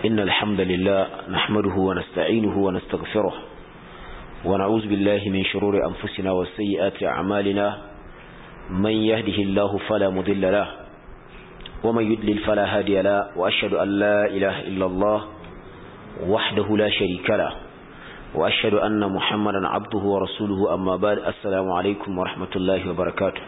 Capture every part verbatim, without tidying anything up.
إن الحمد لله نحمده ونستعينه ونستغفره ونعوذ بالله من شرور أنفسنا وسيئات أعمالنا من يهده الله فلا مضل له ومن يضلل فلا هادي له وأشهد أن لا إله إلا الله وحده لا شريك له وأشهد أن محمدا عبده ورسوله أما بعد السلام عليكم ورحمة الله وبركاته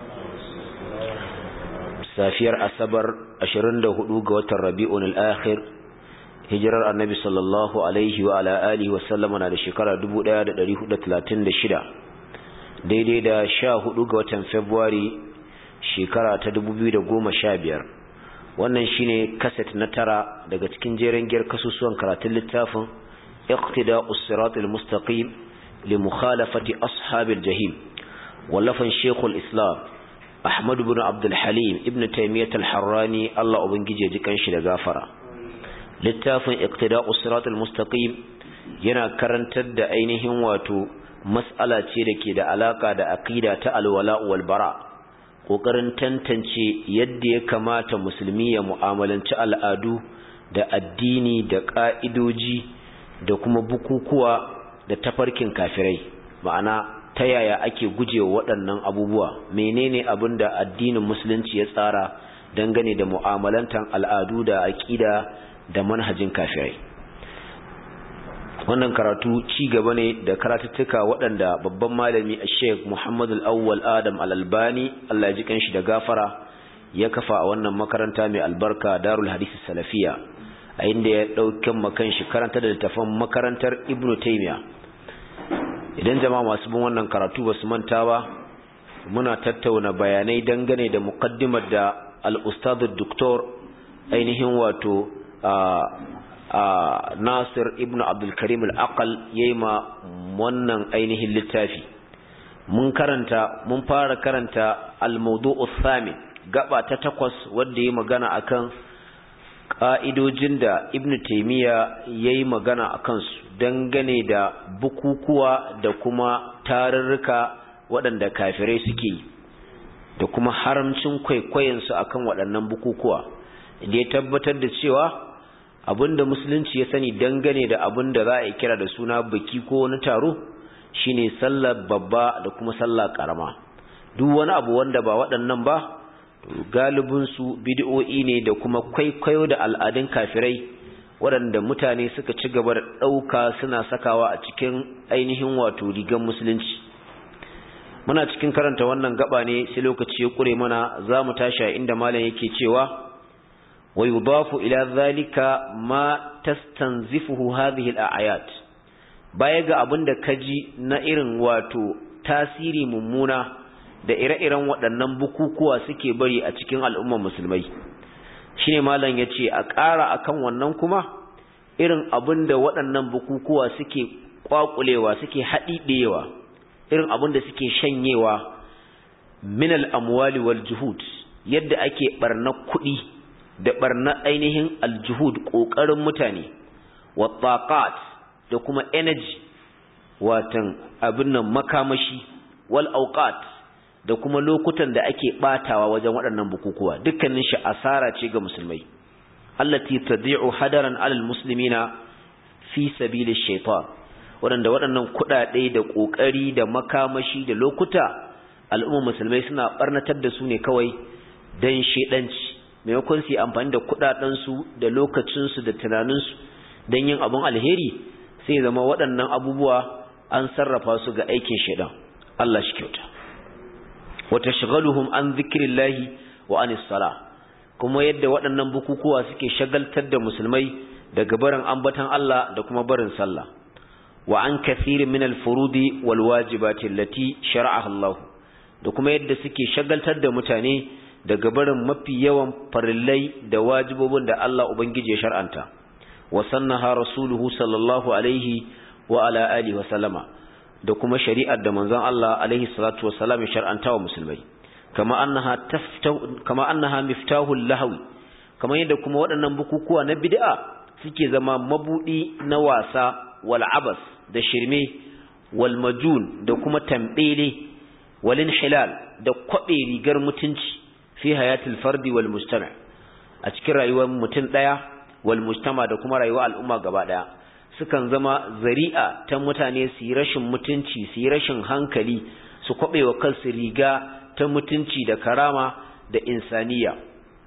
safiyar asabar ashirin da hudu ga watan rabi'un al-akhir hijirar annabi sallallahu alaihi wa ala alihi wa sallama na da shekara dubu ɗaya da ɗari hudu da talatin da shida daidai da sha hudu ga watan february shekara ta dubu biyu da goma sha biyar wannan shine kaset na tara daga cikin jeren giyar kasusuwan karatun littafin iqtida'us siratal mustaqim li mukhalafati ashabil jahim wallafan shaykhul islam Ahmad ibn Abdul Halim ibn Taymiyyah al-Harrani Allah ubangije ji kanshi da gafara littafin iqtida'us siratal mustaqim yana karantar da ainihin wato mas'ala ce dake da alaka da aqida ta alwala wal bara kokarin tantance yadda ya kamata musulmi ya mu'amalanci al'adu da addini da ka'idoji da kuma bukukuwa da tafarkin kafirai ma'ana ta yaya ake gujewa waɗannan abubuwa menene abin da addinin musulunci ya tsara dangane da mu'amalantan al'adu da aƙida da manhajin kafirai wannan karatu ci gaba ne da karatuttuka waɗanda babban malami Sheikh Muhammad Al-Awwal Adam Al-Albani Allah ya ji kanshi da gafara ya kafa a wannan makaranta mai albarka Darul Hadith Salafiya a inda ya ɗaukan makan shi karanta da littafin makarantar Ibn Taymiyyah idan jama'a masu bin wannan karatu ba su manta ba muna tattauna bayanai dangane da muqaddimar da al-ustad doktor ainihin wato Nasir ibn Abdul Karim al-Aqal yayi ma wannan ainihin littafi mun karanta mun fara karanta al-mawdu'u thamin gaba ta takwas wanda yayi magana akan ƙa'idojin da Ibn Taymiyyah ya yi magana a kansu dangane da bukukuwa da kuma tarurruka waɗanda kafirai suke yi da kuma haramcin kwaikwayonsu a kan waɗannan bukukuwa da ya tabbatar da cewa abinda musulunci ya sani dangane da abinda za a kira da suna biki ko wani taro shine sallar babba da kuma sallar ƙarama duk wani abu wanda ba waɗannan ba galibinsu bid'o'i ne da kuma kwaikwayo da al'adun kafirai waɗanda mutane suka ci gaba da ɗauka suna sakawa a cikin ainihin wato rigan musulunci muna cikin karanta wannan gaba ne sai lokaci ya kure mana za mu tashi inda malam yake cewa wa yudafu ila zalika ma tastanzifuhu hadhihi al-a'yad baya ga abinda kaji na irin wato tasiri mummuna da ire-iren waɗannan bukukuwa suke bari a cikin al'ummar musulmai shine malam yace a ƙara akan wannan kuma irin abinda waɗannan bukukuwa suke kwakulewa suke haɗiɗewa irin abinda suke shanyewa min al-amwali wal juhud yadda ake barna kuɗi da barna ainihin al-juhud ƙoƙarin mutane wa taqat da kuma energy watan abin nan makamashi wal awqat da kuma lokutan da ake batawa wajen waɗannan bukukuwa dukkanin shi asara ce ga musulmai allati tadi'u hadaran 'alal muslimina fi sabilish shaitan waɗanda waɗannan kuɗaɗe da kokari da makamashi da lokuta al'umma musulmai suna barnatar da su ne kawai dan shedanci maimakon su amfani da kuɗaɗen su da lokacin su da tunanin su dan yin abun alheri sai zama waɗannan abubuwa an sarrafa su ga aikin shedan Allah shi kyauta وتشغلهم عن ذكر الله وعن الصلاة kuma yadda waɗannan bukukuwa suke shagaltar da musulmai daga barin ambatan Allah da kuma barin sallah wa an kathirin min al-furudi wal wajibati allati shar'aha Allah da kuma yadda suke shagaltar da mutane daga barin mafi yawan farillai da wajibobin da Allah ubangiji ya shar'anta wa sannaha rasuluhu sallallahu alaihi wa ala alihi wa sallama da kuma shari'ar da manzon Allah alaihi salatu wassalam ya shar'anta wa musulmai kama annaha taftahu kama annaha miftahul lahwi kama yadda kuma waɗannan bukukuwa na bid'a suke zama mabudi na wasa wal abas da shirme wal majun da kuma tambele wal inhilal da kwabe rigar mutunci fi hayatil fardi wal mujtama' a cikin rayuwar mutum daya wal mujtama da kuma rayuwar al'umma gaba daya sukan zama zari'a ta mutane su yi rashin mutunci su yi rashin hankali su kwabewa kansu riga ta mutunci da karama da insaniya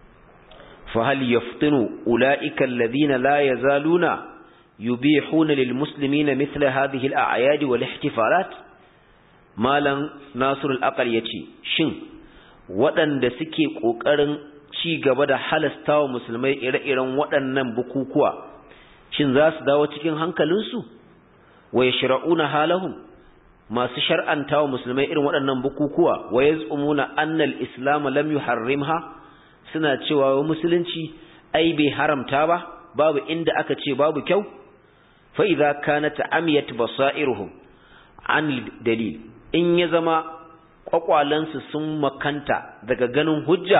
fa hal yaftinu ulaika alladhina la yazaluna yubihuna lil muslimina mithla hadhihi al a'yad wal ihtifalat malan nasir al aqal yace shin waɗanda suke kokarin ci gaba da halastawa musulmai ire-iren waɗannan bukukuwa shin za su dawo cikin hankalinsu wa yashra'una halahum masu shar'antawa musulmai irin waɗannan bukukuwa wa yaz'umuna anna al-islam lam yuharrimha suna cewa wa musulunci ai bai haramta ba babu inda aka ce babu kyau fa idza kanat amiyat basairuhum an dalil in ya zama kwakwalansu sun makanta daga ganin hujja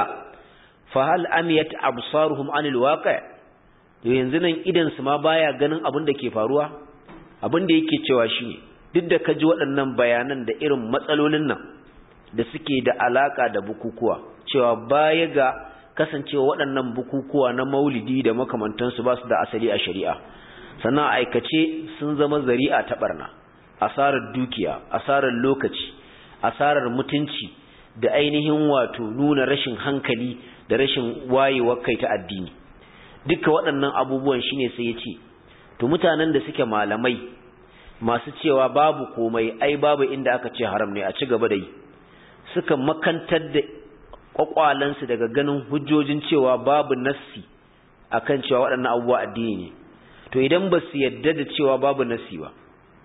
fa hal amiyat absaruhum anil waqi' to yanzu nan idan su ma baya ganin abin da ke faruwa abin da yake cewa shine duk da kaji waɗannan bayanan da irin matsalolin nan da suke da alaka da bukukuwa cewa baya ga kasancewa waɗannan bukukuwa na maulidi da makamantansu ba su da asali a shari'a sannan aikace sun zama zari'a ta barna asarar dukiya asarar lokaci asarar mutunci da ainihin wato nuna rashin hankali da rashin wayewar kai ta addini duka waɗannan abubuwan shine sai ya ce to mutanen da suke malamai masu cewa babu komai ai babu inda aka ce haram ne a ci gaba da yi suka makantar da kwakwalansu daga ganin hujjojin cewa babu nassi akan cewa waɗannan abubuwa addini ne to idan ba su yadda da cewa babu nassi ba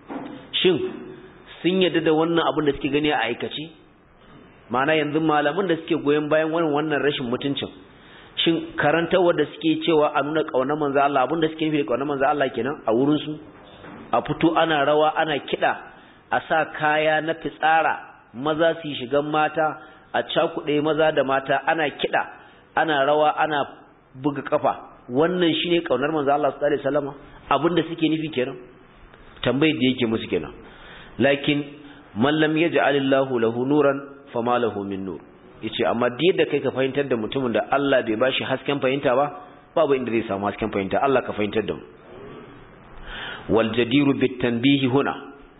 shin sun yadda da wannan abin da suke gani a aikace ma'ana yanzu malaman da suke goyon bayan wannan wannan rashin mutuncin shin karantawar da suke cewa a nuna kaunar manzo Allah abin da suke nufi da kaunar manzo Allah kenan a wurin su a fito ana rawa ana kida a sa kaya na fitsara maza su yi shigan mata a cakuɗe maza da mata ana kida ana rawa ana buga kafa wannan shine kaunar manzo Allah sallallahu alaihi wasallam abin da suke nufi kenan tambayar da yake musu kenan lakin man lam yaj'alillahu lahu nuran fama lahu min nur yace amma da yadda kai ka fahimtar da mutumin da Allah bai bashi hasken fahimta ba babu inda zai samu hasken fahimta Allah ka fahimtar da mu wal jadiru bit tanbih huna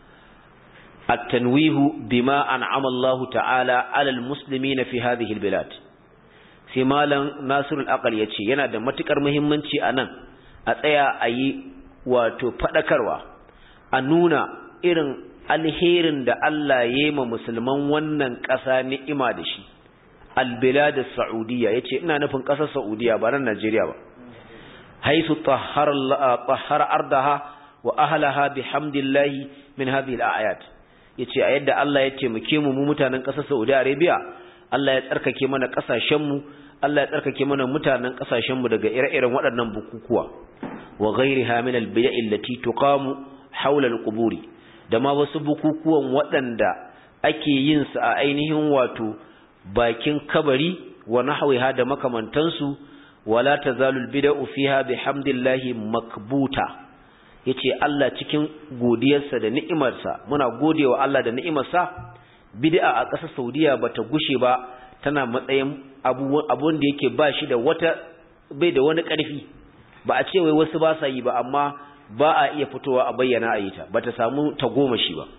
at tanwih bima an'ama Allah ta'ala 'ala al muslimin fi hadhihi al bilad sai malam Nasir al Aqal yace yana da matukar muhimmanci anan a tsaya ayi wato fadakarwa a nuna irin alherin da Allah ya yi ma musulman wannan ƙasa ni'ima da shi albilad as-saudiyya yace ina nufin ƙasar Saudiya ba nan Najeriya ba haythu tahhara tahhara ardaha wa ahlaha bihamdillahi min hadhihi al-ayat yace a yadda Allah ya taimake mu mu mutanen ƙasar Saudi Arabia Allah ya tsarkake mana ƙasashen mu Allah ya tsarkake mana mutanen ƙasashen mu daga ire-iren waɗannan bukukuwa wa ghayriha min al-bida'i allati tuqamu hawla al-quburi da ma wasu bukukuwan waɗanda ake yin su a ainihin wato bakin kabari wa nahwiha da makamantansu wala tazalul bid'u fiha bihamdillahi makbuta yace Allah cikin godiyarsa da ni'imarsa muna godewa Allah da ni'imarsa bid'a a ƙasar Saudiya bata gushe ba tana matsayin abu abun da yake ba shi da wata bai da wani ƙarfi ba a ce wai wasu ba sa yi ba amma ba a iya fitowa a bayyana a yi ta ba ta samu tagomashi ba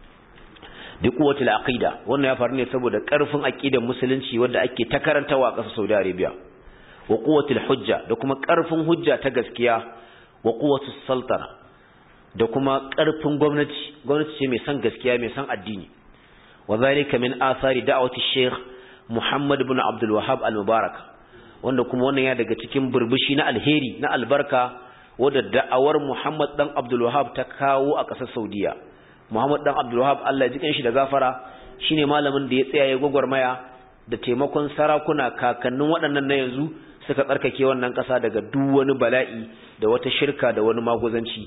duk kuwatul aqida wannan ya faru ne saboda karfin aqidar musulunci wanda ake ta karantawa a ƙasar Saudi Arabia wa quwwatul hujja da kuma karfin hujja ta gaskiya wa quwwatus sultana da kuma karfin gwamnati gwamnati ce mai san gaskiya mai san addini wa zalika min athari da'wati Sheikh Muhammad ibn Abdul Wahhab al-Mubarak wanda kuma wannan ya daga cikin burbushi na alheri na albarka wadda da'awar Muhammad dan Abdul Wahhab ta kawo a ƙasar Saudiya Muhammad dan Abdul Wahhab Allah ya jikan shi da gafara shine malamin da ya tsaya ya gwagwarmaya da taimakon sarakuna kakannin waɗannan na yanzu suka tsarkake wannan ƙasa daga duk wani bala'i da wata shirka da wani maguzanci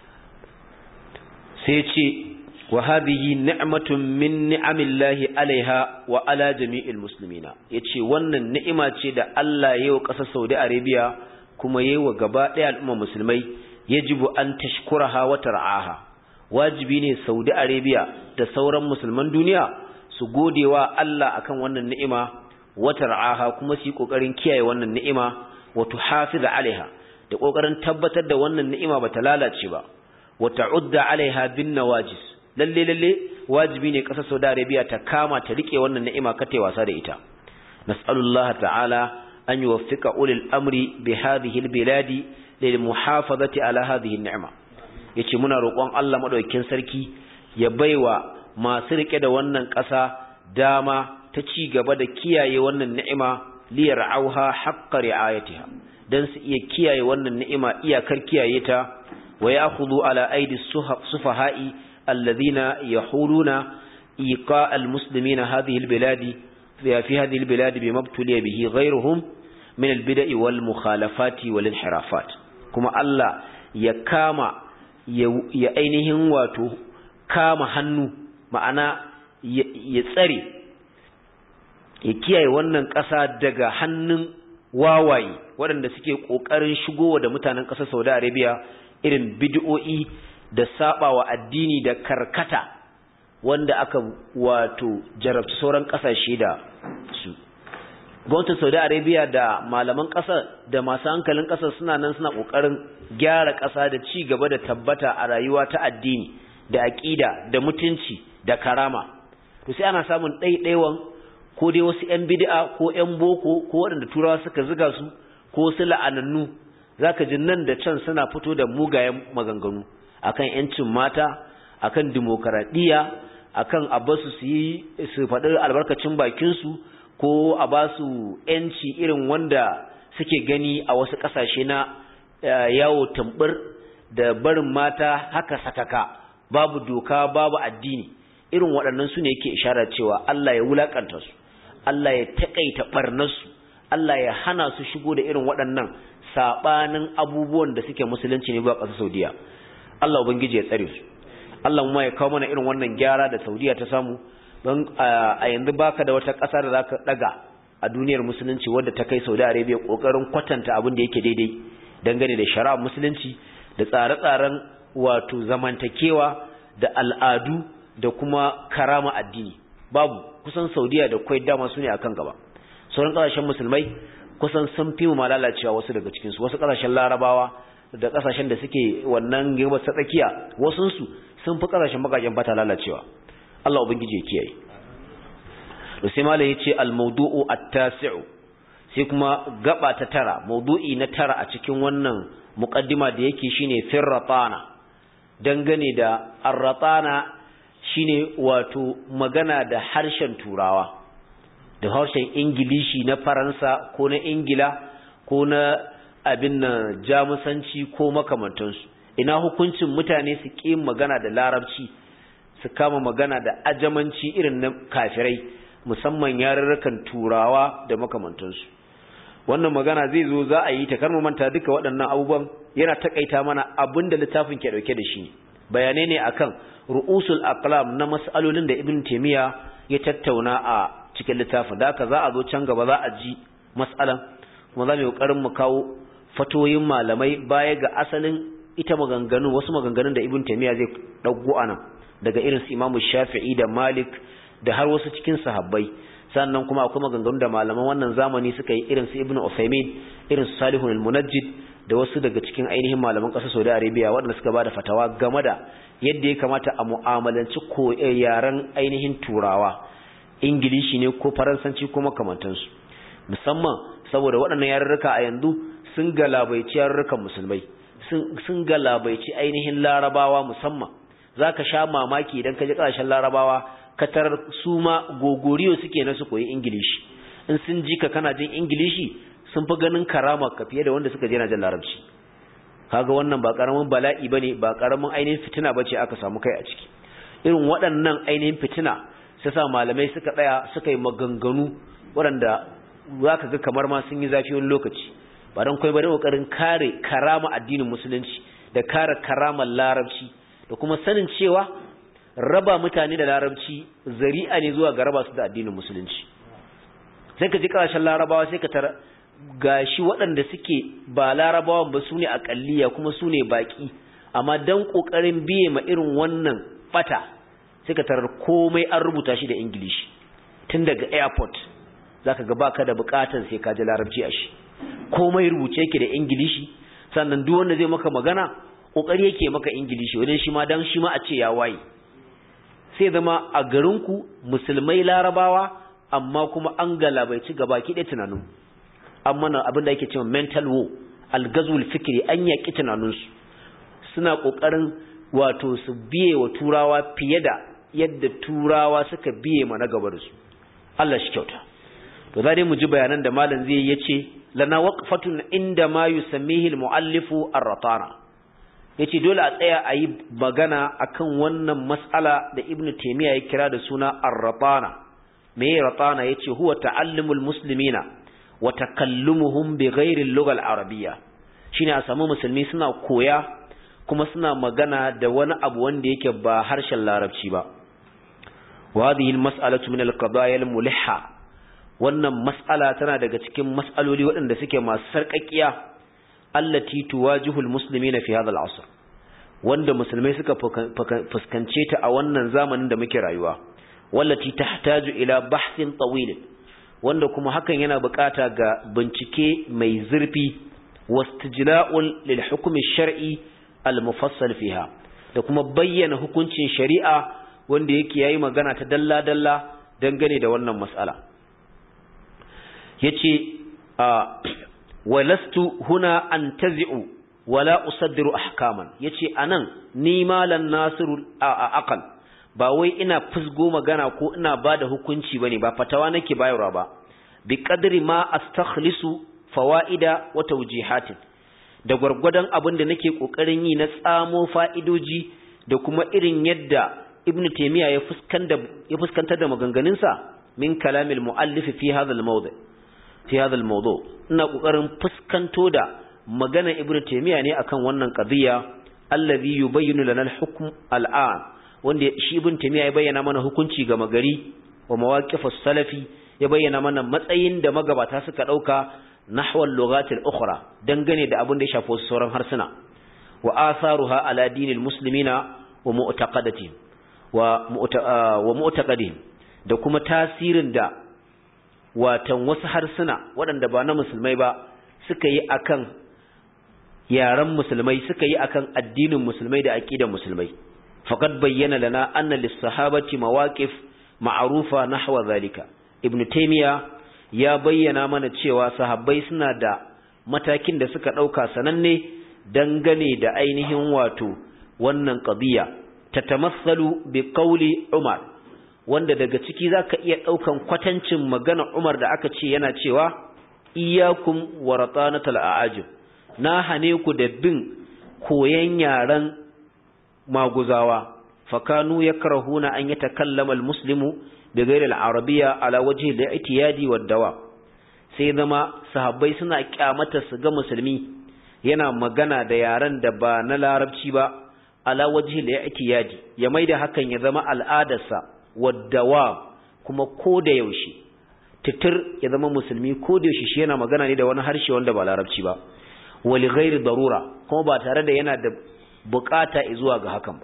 sai ya ce wa hadhihi ni'matun min ni'amillahi alaiha wa ala jami'il muslimina yace wannan ni'ima ce da Allah ya yi wa ƙasar Saudi Arabia kuma yayi wa gaba ɗaya al'umma musulmai yajibu an tashkuraha wa tar'aha wajibi ne Saudi Arabia da sauran musulman duniya su godewa Allah akan wannan ni'ima wa tar'aha kuma su yi kokarin kiyaye wannan ni'ima wa tuhafiz alaiha da kokarin tabbatar da wannan ni'ima bata lalace ba wa ta'udda alaiha bin nawajis lalle lalle wajibi ne kasar Saudi Arabia ta kama ta rike wannan ni'ima kate wasa da ita nas'alullaha ta'ala an yuwaffiqa ulil amri bi hadhihi albiladi lil muhafazati ala hadhihi an-ni'ma yace muna roƙon Allah madaukakin sarki ya baiwa masu rike da wannan ƙasa dama ta ci gaba da kiyaye wannan ni'ima liyar'auha haqqa ri'ayatiha dan su iya kiyaye wannan ni'ima iyakar kiyaye ta wa ya'khudhu ala aidi sufaha'i alladhina yahuluna iqa almuslimina hadhihi albiladi fi hadhihi albiladi bima ibtuliya bihi ghayruhum min albid'i wal mukhalafati wal inhirafat kuma Allah ya kama ya ainihin wato kama hannu ma'ana ya tsare ya kiyaye wannan ƙasa daga hannun wawaye waɗanda suke ƙoƙarin shigowa da mutanen ƙasar Saudi Arabia irin bid'o'i da sabawa addini da karkata wanda aka wato jarabta sauran ƙasashe da su. Gwamnatin Saudi Arabia da malaman ƙasar da masu hankalin ƙasar suna nan suna ƙoƙarin gyara ƙasa da ci gaba da tabbata a rayuwa ta addini da aƙida da mutunci da karama. To sai ana samun ɗaiɗaiwan ko dai wasu ƴan bid'a ko ƴan boko ko waɗanda turawa suka zuga su ko su la'anannu zaka ji nan da can suna fito da mugayen maganganu akan ƴancin mata akan dimokuraɗiyya akan a basu su yi su faɗi albarkacin bakin su ko a ba su ƴanci irin wanda suke gani a wasu ƙasashe na yawo tambur da barin mata haka sakaka babu doka babu addini irin waɗannan su ne yake isharar cewa Allah ya wulakanta su Allah ya taƙaita ɓarnarsu, Allah ya hana su shigo da irin waɗannan saɓanin abubuwan da suke musulunci ne ba ƙasar Saudiya. Allah Ubangiji ya tsare su. Allah ma ya kawo mana irin wannan gyara da Saudiya ta samu don a yanzu baka da wata ƙasa da za ka ɗaga a duniyar musulunci wadda ta kai Saudi Arabia ƙoƙarin kwatanta abin da yake daidai dangane da shari'ar musulunci da tsare-tsaren wato zamantakewa da al'adu da kuma karama addini. Babu kusan Saudiya da Kuwait dama su ne akan gaba sauran kasashen musulmai kusan sun fi mu malalacewa wasu daga cikin su wasu kasashen Larabawa da kasashen da suke wannan gaba ta tsakiya wasun su sun fi kasashen bakaken fata lalacewa Allah ubangije ya kiyaye to sai malai yace al-mawdu'u at-tasi'u sai kuma gaba ta tara mawdu'i na tara a cikin wannan muqaddima da yake shine firratana dangane da ar-ratana shine wato magana da harshen turawa da harshen ingilishi na faransa ko na ingila ko na abin na jamusanci ko makamantansu ina hukuncin mutane su ƙi magana da larabci su kama magana da ajamanci irin na kafirai musamman yarurrukan turawa da makamantansu wannan magana zai zo za a yi ta kar mu manta duka waɗannan abubuwan yana takaita mana abin da littafin ke dauke da shi bayanai ne akan ru'usul aqlam na mas'alolin da Ibn Taymiyyah ya tattauna a cikin littafin da haka za a zo can gaba za a ji mas'alan kuma za mu yi kokarin mu kawo fatoyin malamai baya ga asalin ita maganganun wasu maganganun da Ibn Taymiyyah zai dauko anan daga irin su Imam Shafi'i da Malik da har wasu cikin sahabbai sannan kuma akwai maganganun da malaman wannan zamani suka yi irin su Ibn Uthaymeen irin su Salihun al-Munajjid da wasu daga cikin ainihin malaman ƙasar Saudi Arabia waɗanda suka bada fatawa game da yadda ya kamata a mu'amalanci ko yaren ainihin turawa ingilishi ne ko faransanci ko makamantansu musamman saboda waɗannan yarurruka a yanzu sun galabaici yarurrukan musulmai sun galabaici ainihin larabawa musamman zaka sha mamaki idan ka je ƙasashen larabawa ka tarar su ma gogoriyo suke na su koyi ingilishi in sun ji ka kana jin ingilishi sun fi ganin karama ka fiye da wanda suka je na jin larabci kaga wannan ba karamin bala'i bane ba karamin ainihin fitina bace aka samu kai a ciki irin waɗannan ainihin fitina sai sa malamai suka tsaya suka yi maganganu waɗanda zaka ga kamar ma sun yi zafi wani lokaci ba dan kai ba da kokarin kare karama addinin musulunci da kare karamar larabci da kuma sanin cewa raba mutane da larabci zari'a ne zuwa ga raba su da addinin musulunci sai ka ji kasashen larabawa sai ka tara gashi waɗanda suke ba larabawan ba su ne aƙalliya kuma su ne baƙi amma don ƙoƙarin biye ma irin wannan ɓata sai ka tarar komai an rubuta shi da ingilishi tun daga airport za ka gaba ka da buƙatar sai ka ji larabci a shi komai rubuce yake da ingilishi sannan duk wanda zai maka magana kokari yake maka ingilishi wajen shi ma dan shi ma a ce ya waye sai zama a garinku musulmai larabawa amma kuma an galabaici gabaki ɗaya tunanin amma na abin da yake cewa mental war al-ghazwul fikri an yaki tunaninsu suna kokarin wato su biye wa turawa fiye da yadda turawa suka biye mana gaba da su Allah shi kyauta to za dai mu ji bayanan da malam zai yace lana waqfatun inda ma yusammihi al-muallifu ar-ratana yace dole a tsaya a yi magana akan wannan mas'ala da Ibn Taymiyyah ya kira da suna ar-ratana me ratana yace huwa ta'allumul muslimina wa takallumuhum bighairi al-lugha al-arabiyya shine a samu musulmi suna koya kuma suna magana da wani abu wanda yake ba harshen larabci ba wa hadhihi al-mas'alatu min al-qadaya al-mulihha wannan mas'ala tana daga cikin mas'aloli waɗanda suke masu sarƙaƙiya allati tuwajihu al-muslimina fi hadha al-'asr wanda musulmai suka fuskance ta a wannan zamanin da muke rayuwa wallati tahtaju ila bahthin tawil wanda kuma hakan yana bukata ga bincike mai zurfi wastijla'ul lil hukm ash-shar'i al-mufassal fiha da kuma bayyana hukuncin shari'a wanda yake yayi magana ta dalla dalla dangane da wannan mas'ala yace walastu huna antazi'u wala usaddiru ahkaman yace anan ni malan nasiru aqal ba wai ina fusgo magana ko ina bada hukunci bane ba fatawa nake bayarwa ba bi qadri ma astakhlisu fawaida wa tawjihatin da gurgurdan abin da nake kokarin yi na tsamo fa'idoji da kuma irin yadda ibn taymiya ya fuskanta ya fuskantar da maganganun sa min kalamil muallif fi hadha al-mawdu fi hadha al-mawdu ina kokarin fuskanto da magana ibn taymiya ne akan wannan qadiya allazi yubayyinu lana al-hukm al-an wanda shi ibn taymiya ya bayyana mana hukunci ga magari wa mawaqifus salafi ya bayyana mana matsayin da magabata suka dauka nahwal lughat al-ukhra dangane da abin da ya shafi sauran harsuna wa atharuha ala dinil muslimina wa mu'taqadatihim wa wa mu'taqadihim da kuma tasirin da watan wasu harsuna waɗanda ba na musulmai ba suka yi akan yaran musulmai suka yi akan addinin musulmai da aqidar musulmai faqad bayyana lana anna lis-sahabati mawaqif ma'rufa nahwa zalika ibnu taymiya ya bayyana mana cewa sahabbai suna da matakin da suka dauka sananne dangane da ainihin wato wannan qadiya tatamassalu bi qawli umar wanda daga ciki zaka iya daukan kwatancin magana umar da aka ce yana cewa iyyakum waratanatul aajib na hane ku da bin koyan yaran maguzawa fakanu yakrahuna an yatakallama almuslimu bighayri alarabiyya ala wajhi al-i'tiyadi wad-dawa sai zama sahabbai suna kyamata su ga musulmi yana magana da yaran da ba na larabci ba ala wajhi al-i'tiyadi ya maida hakan ya zama al'adarsa wad-dawa kuma ko da yaushe titir ya zama musulmi ko da yaushe shi yana magana ne da wani harshe wanda ba larabci ba wali ghairi darura kuma ba tare da yana da bukata zuwa ga hakan ba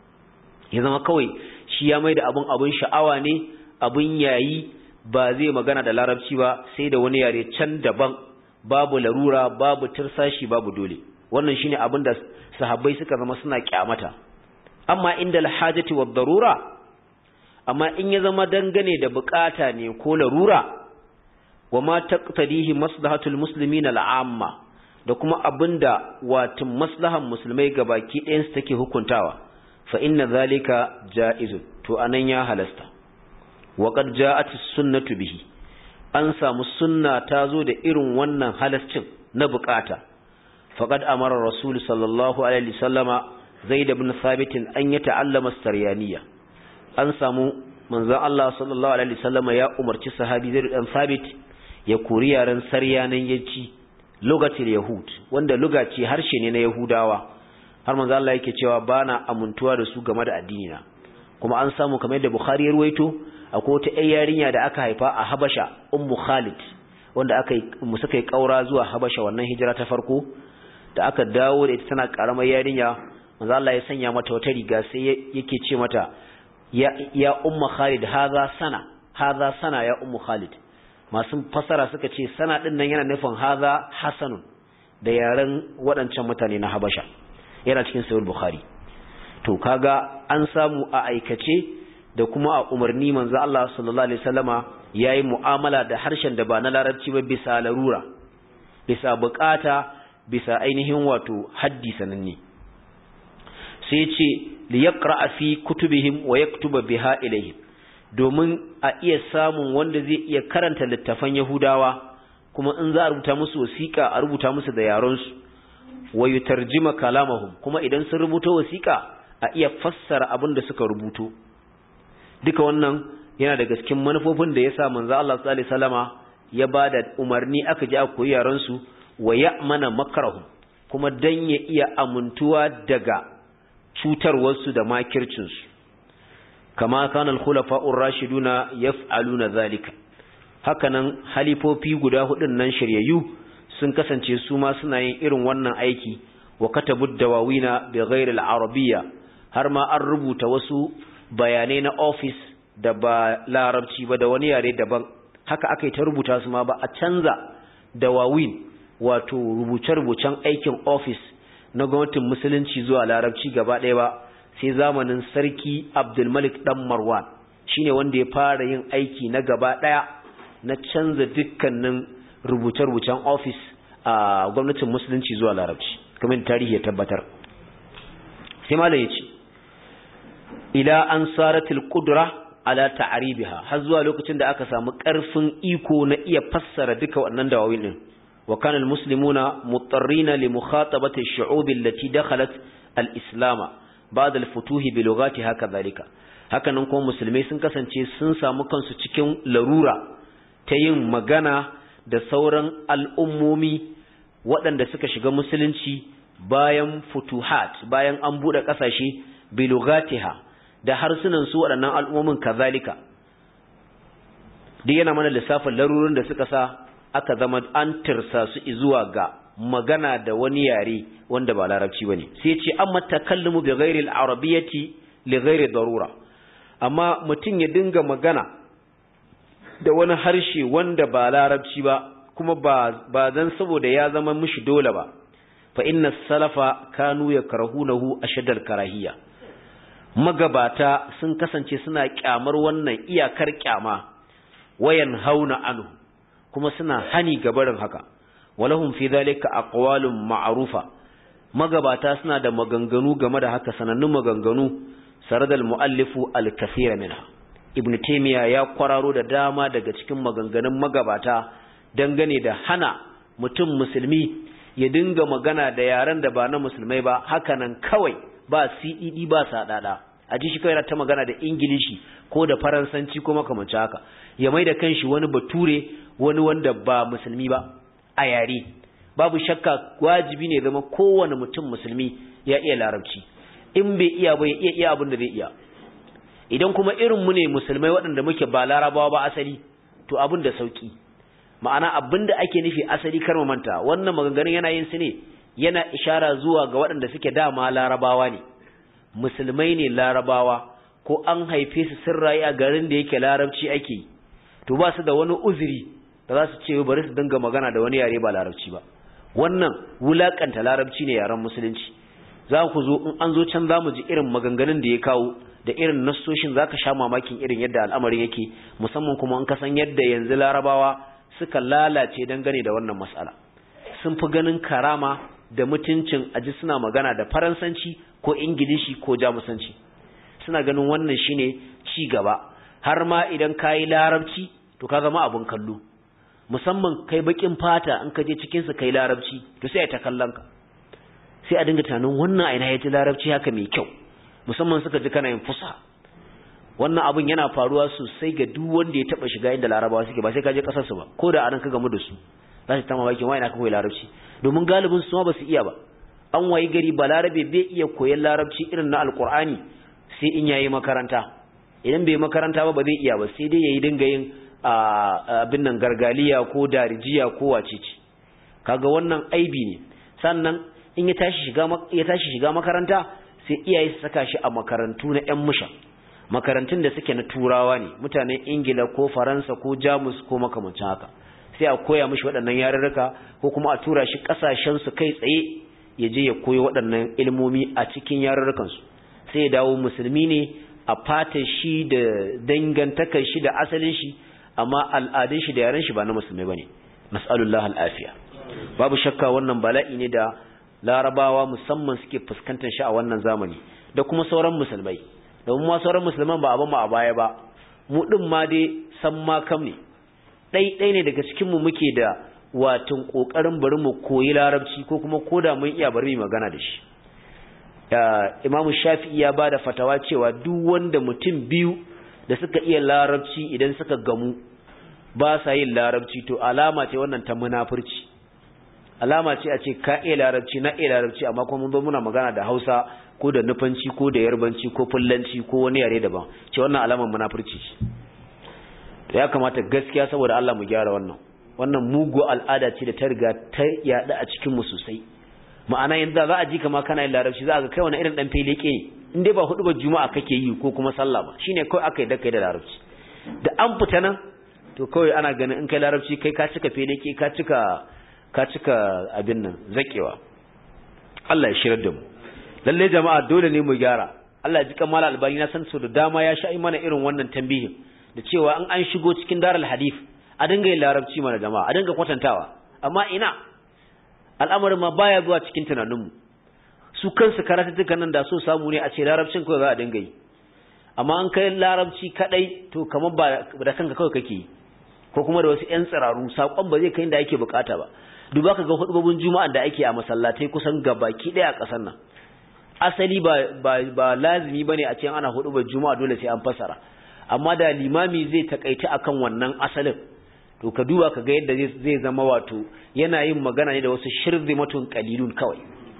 ya zama kawai shi ya maida abun abun sha'awa ne abun yayi ba zai magana da larabci ba sai da wani yare can daban babu larura babu tirsashi babu dole wannan shine abin da sahabbai suka zama suna kyamata amma inda alhajati wad darura amma in ya zama dangane da bukata ne ko larura wama taqtadihi maslahatul muslimin al'amma da kuma abinda watin maslahan musulmai gabaki ɗayan su take hukuntawa fa inna zalika jaizun to anan ya halasta wa qad ja'at as-sunnatu bihi an samu sunna tazo da irin wannan halascin na bukata faqad amara rasul sallallahu alaihi wasallama zaid ibn thabit an yata'allama as-saryaniyya an samu manzon Allah sallallahu alaihi wasallama ya umarci sahabi zaid ibn thabit ya kori yaran saryanan yaci lugatil yahud wanda lugaci harshe ne na yahudawa har manzo Allah yake cewa bana amuntuwa da su game da addini na kuma an samu kamar yadda Bukhari ya ruwaito akwai wata ƴar yarinya da aka haifa a Habasha Ummu Khalid wanda aka yi mu suka yi kaura zuwa Habasha wannan hijira ta farko da aka dawo da ita tana karamar yarinya manzo Allah ya sanya mata wata riga sai yake ce mata ya ya Ummu Khalid haza sana haza sana ya Ummu Khalid masu fasara suka ce sana din nan yana nufin haza hasanun da yaren waɗancan mutane na Habasha yana cikin sahih Bukhari to kaga an samu a aikace da kuma a umarni manzo Allah sallallahu alaihi wasallama yayi mu'amala da harshen da ba na larabci ba bisa larura bisa bukata bisa ainihin wato haddi sananne sai ce li yaqra fi kutubihim wa yaktuba biha ilayhim domin a iya samun wanda zai iya karanta littafan Yahudawa kuma in za a rubuta musu wasiƙa a rubuta musu da yaron su wa yutarjima kalamahum kuma idan sun rubuta wasiƙa a iya fassara abin da suka rubuto duka wannan yana daga cikin manufofin da yasa manzo Allah sallallahu alaihi wasallama ya bada umarni aka ji a koyi yaran su wa ya'mana makrahum kuma dan ya iya amuntuwa daga cutarwar su da makircin su kama kana al-khulafa'ur rashiduna yaf'aluna zalika hakanan halifofi guda hudun nan shiryayyu sun kasance su ma suna yin irin wannan aiki wa katabud dawawina bi ghairi al-arabiyya har ma an rubuta wasu bayanai na office da ba larabci ba da wani yare daban haka aka yi ta rubuta su ma ba a canza dawawin wato rubuce-rubucen aikin office na gwamnatin musulunci zuwa larabci gaba ɗaya ba sai zamanin sarki Abdulmalik dan Marwan shine wanda ya fara yin aiki na gaba ɗaya na canza dukkanin rubuce-rubucen office a gwamnatin musulunci zuwa larabci kamar tarihi ya tabbatar sai malam ya ce ila an saratil qudra ala ta'ribiha har zuwa lokacin da aka samu karfin iko na iya fassara duka wannan dawawin din wa kana almuslimuna mutarrina li mukhatabati ash-shu'ub allati dakhalat al-islam ba'da al-futuh bi lughatiha kadhalika haka nan kuma musulmai sun kasance sun samu kansu cikin larura ta yin magana da sauran al'ummomi waɗanda suka shiga musulunci bayan futuhat bayan an bude kasashe bi lughatiha da harsunan su waɗannan al'ummomin kazalika duk yana mana lissafin larurin da suka sa aka zama an tirsa su zuwa ga magana da wani yare wanda ba larabci bane sai ce amma takallumu bi ghairi al-arabiyyati li ghairi darura amma mutun ya dinga magana da wani harshe wanda ba larabci ba kuma ba ba dan saboda ya zama mishi dole ba fa inna salafa kanu yakrahunahu ashaddal karahiyya magabata sun kasance suna kyamar wannan iyakar kyama wayan hauna anhu kuma suna hani gabarin haka walahum fi dhalika aqwalun ma'rufa magabata suna da maganganu game da haka sanannun maganganu saradal muallifu al-kathira minha ibn taymiya ya kwararo da dama daga cikin maganganun magabata dangane da hana mutum musulmi ya dinga magana da yaran da ba na musulmai ba hakanan kawai ba C D D ba sadada a ji shi kai ta magana da ingilishi ko da faransanci ko makamanci haka ya mai da kanshi wani bature wani wanda ba musulmi ba a yare babu shakka wajibi ne zama kowane mutum musulmi ya iya larabci in bai iya ba ya iya iya abin da zai iya idan kuma irin mu ne musulmai waɗanda muke ba larabawa ba asali to abin da sauki ma'ana abin da ake nufi asali kar mu manta wannan maganganun yana yin su ne yana ishara zuwa ga waɗanda suke dama larabawa ne musulmai ne larabawa ko an haife su sun rayu a garin da yake larabci ake yi to ba su da wani uzuri da za su ce bari su dinga magana da wani yare ba larabci ba wannan wulakanta larabci ne yaren musulunci za ku zo in an zo can za mu ji irin maganganun da ya kawo da irin nassoshin za ka sha mamakin irin yadda al'amarin yake musamman kuma in ka san yadda yanzu larabawa suka lalace dangane da wannan mas'ala sun fi ganin karama da mutuncin aji suna magana da faransanci ko ingilishi ko jamusanci suna ganin wannan shine ci gaba har ma idan kayi larabci to ka zama abun kallo musamman kai bakin fata in ka je cikin su kai larabci to sai ta kallon ka sai a dinga tunanin wannan aina ya ji larabci haka mai kyau musamman suka ji kana yin fusa wannan abun yana faruwa sosai ga duk wanda ya taba shiga inda larabawa suke ba sai ka je kasar su ba ko da anan ka gamu da su za su ta mamaki wai ina ka koyi larabci domin galibin su ma ba su iya ba an wayi gari balarabe bai iya koyon larabci irin na alkur'ani sai in yayi makaranta idan bai makaranta ba ba zai iya ba sai dai yayi dinga yin abin nan gargaliya ko darijiya ko wacece kaga wannan aibi ne sannan in ya tashi shiga ya tashi shiga makaranta sai iyaye su saka shi a makarantu na ƴan musha makarantun da suke na turawa ne mutanen Ingila ko Faransa ko Jamus ko makamancin haka sai a koya mishi waɗannan yarurruka ko kuma a tura shi ƙasashen su kai tsaye ya je ya koyi waɗannan ilmomi a cikin yarurrukan su sai ya dawo musulmi ne a fata shi da dangantakar shi da asalin shi amma al'adun shi da yaren shi ba na musulmai bane nas'alullah al'afiya. Babu shakka wannan bala'i ne da larabawa musamman suke fuskantar shi a wannan zamani da kuma sauran musulmai domin ma sauran musulman ba abin mu a baya ba mu din ma dai san ma kam ne dai dai ne daga cikin mu muke da watan kokarin bari mu koyi larabci ko kuma koda mun iya bari mu magana da shi. Imam Shafi'i ya bada fatawa cewa duk wanda mutum biyu da suka iya larabci idan suka gamu ba sa yin larabci to alama ce wannan ta munafurci, alama ce a ce ka iya larabci na iya larabci amma kuma mun zo muna magana da Hausa ko da Nufanci ko da Yarbanci ko Fullanci ko wani yare daban, ce wannan alamar munafurci ce. Ya kamata gaskiya saboda Allah mu gyara wannan wannan mugu al'ada ce da ta riga ta yada a cikin mu sosai. Ma'ana yanzu za a ji kama kana yin larabci za a ga kai wani irin dan feleke ne in dai ba hudu ba juma'a kake yi ko kuma sallah ba shine kai aka yi da kai da larabci da an fita nan to kawai ana ganin in kai larabci kai ka cika feleke ka cika ka cika abin nan zakewa. Allah ya shirar da mu lalle jama'a dole ne mu gyara. Allah ya ji kamala albani na san so da dama ya sha mana irin wannan tambihin da cewa in an shigo cikin darul hadith a dinga yin larabci mana jama'a a dinga kwatantawa amma ina al'amarin ma baya zuwa cikin tunaninmu su kansu karatuttukan nan da so samu ne a ce larabcin kawai za a dinga yi amma an kai larabci kadai to kamar ba da kanka kawai kake yi ko kuma da wasu ƴan tsiraru sakon ba zai kai inda ake bukata ba. Duba ka ga hudubobin juma'a da ake a masallatai kusan gabaki daya a kasar nan asali ba ba, ba lazimi bane a ce ana hudubar juma'a dole sai an fasara amma da limami zai takaita akan wannan asalin to ka duba ka ga yadda zai zama wato yana yin magana ne da wasu shirzimatun qalilun kawai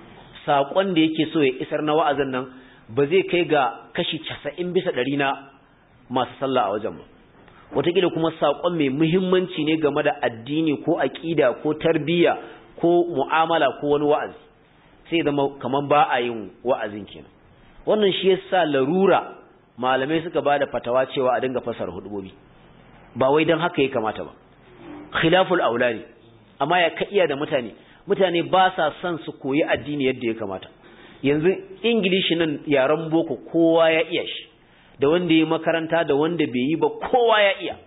sakon da yake so ya isar na wa'azin nan ba zai kai ga kashi casa'in bisa ɗari na masu sallah a wajen ba. Wataƙila kuma sakon mai muhimmanci ne game da addini ko aqida ko tarbiyya ko mu'amala ko wani wa'azi sai zama kaman ba a yin wa'azin kenan. Wannan shi yasa larura malamai suka bada fatawa cewa a dinga fasara hudubobi ba wai dan haka ya kamata ba. Khilaful aulani amma ya ka iya da mutane mutane ba sa son su koyi addini yadda ya kamata. Yanzu Ingilishi nan yaren boko kowa ya iya shi da wanda ya makaranta da wanda bai yi ba kowa ya iya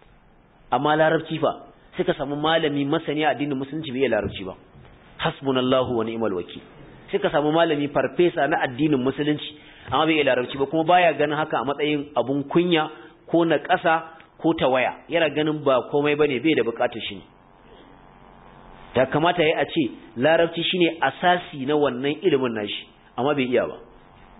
amma larabci fa suka samu malami masani addinin musulunci bai iya larabci ba hasbunallahu wa ni'mal wakil suka samu malami farfesa na addinin musulunci amma bai iya larabci ba kuma baya ganin haka a matsayin abun kunya ko na ƙasa ko tawaya yana ganin ba komai bane bai da bukatar shi ne. Da kamata yayi a ce larabci shine asasi na wannan ilimin nashi amma bai iya ba.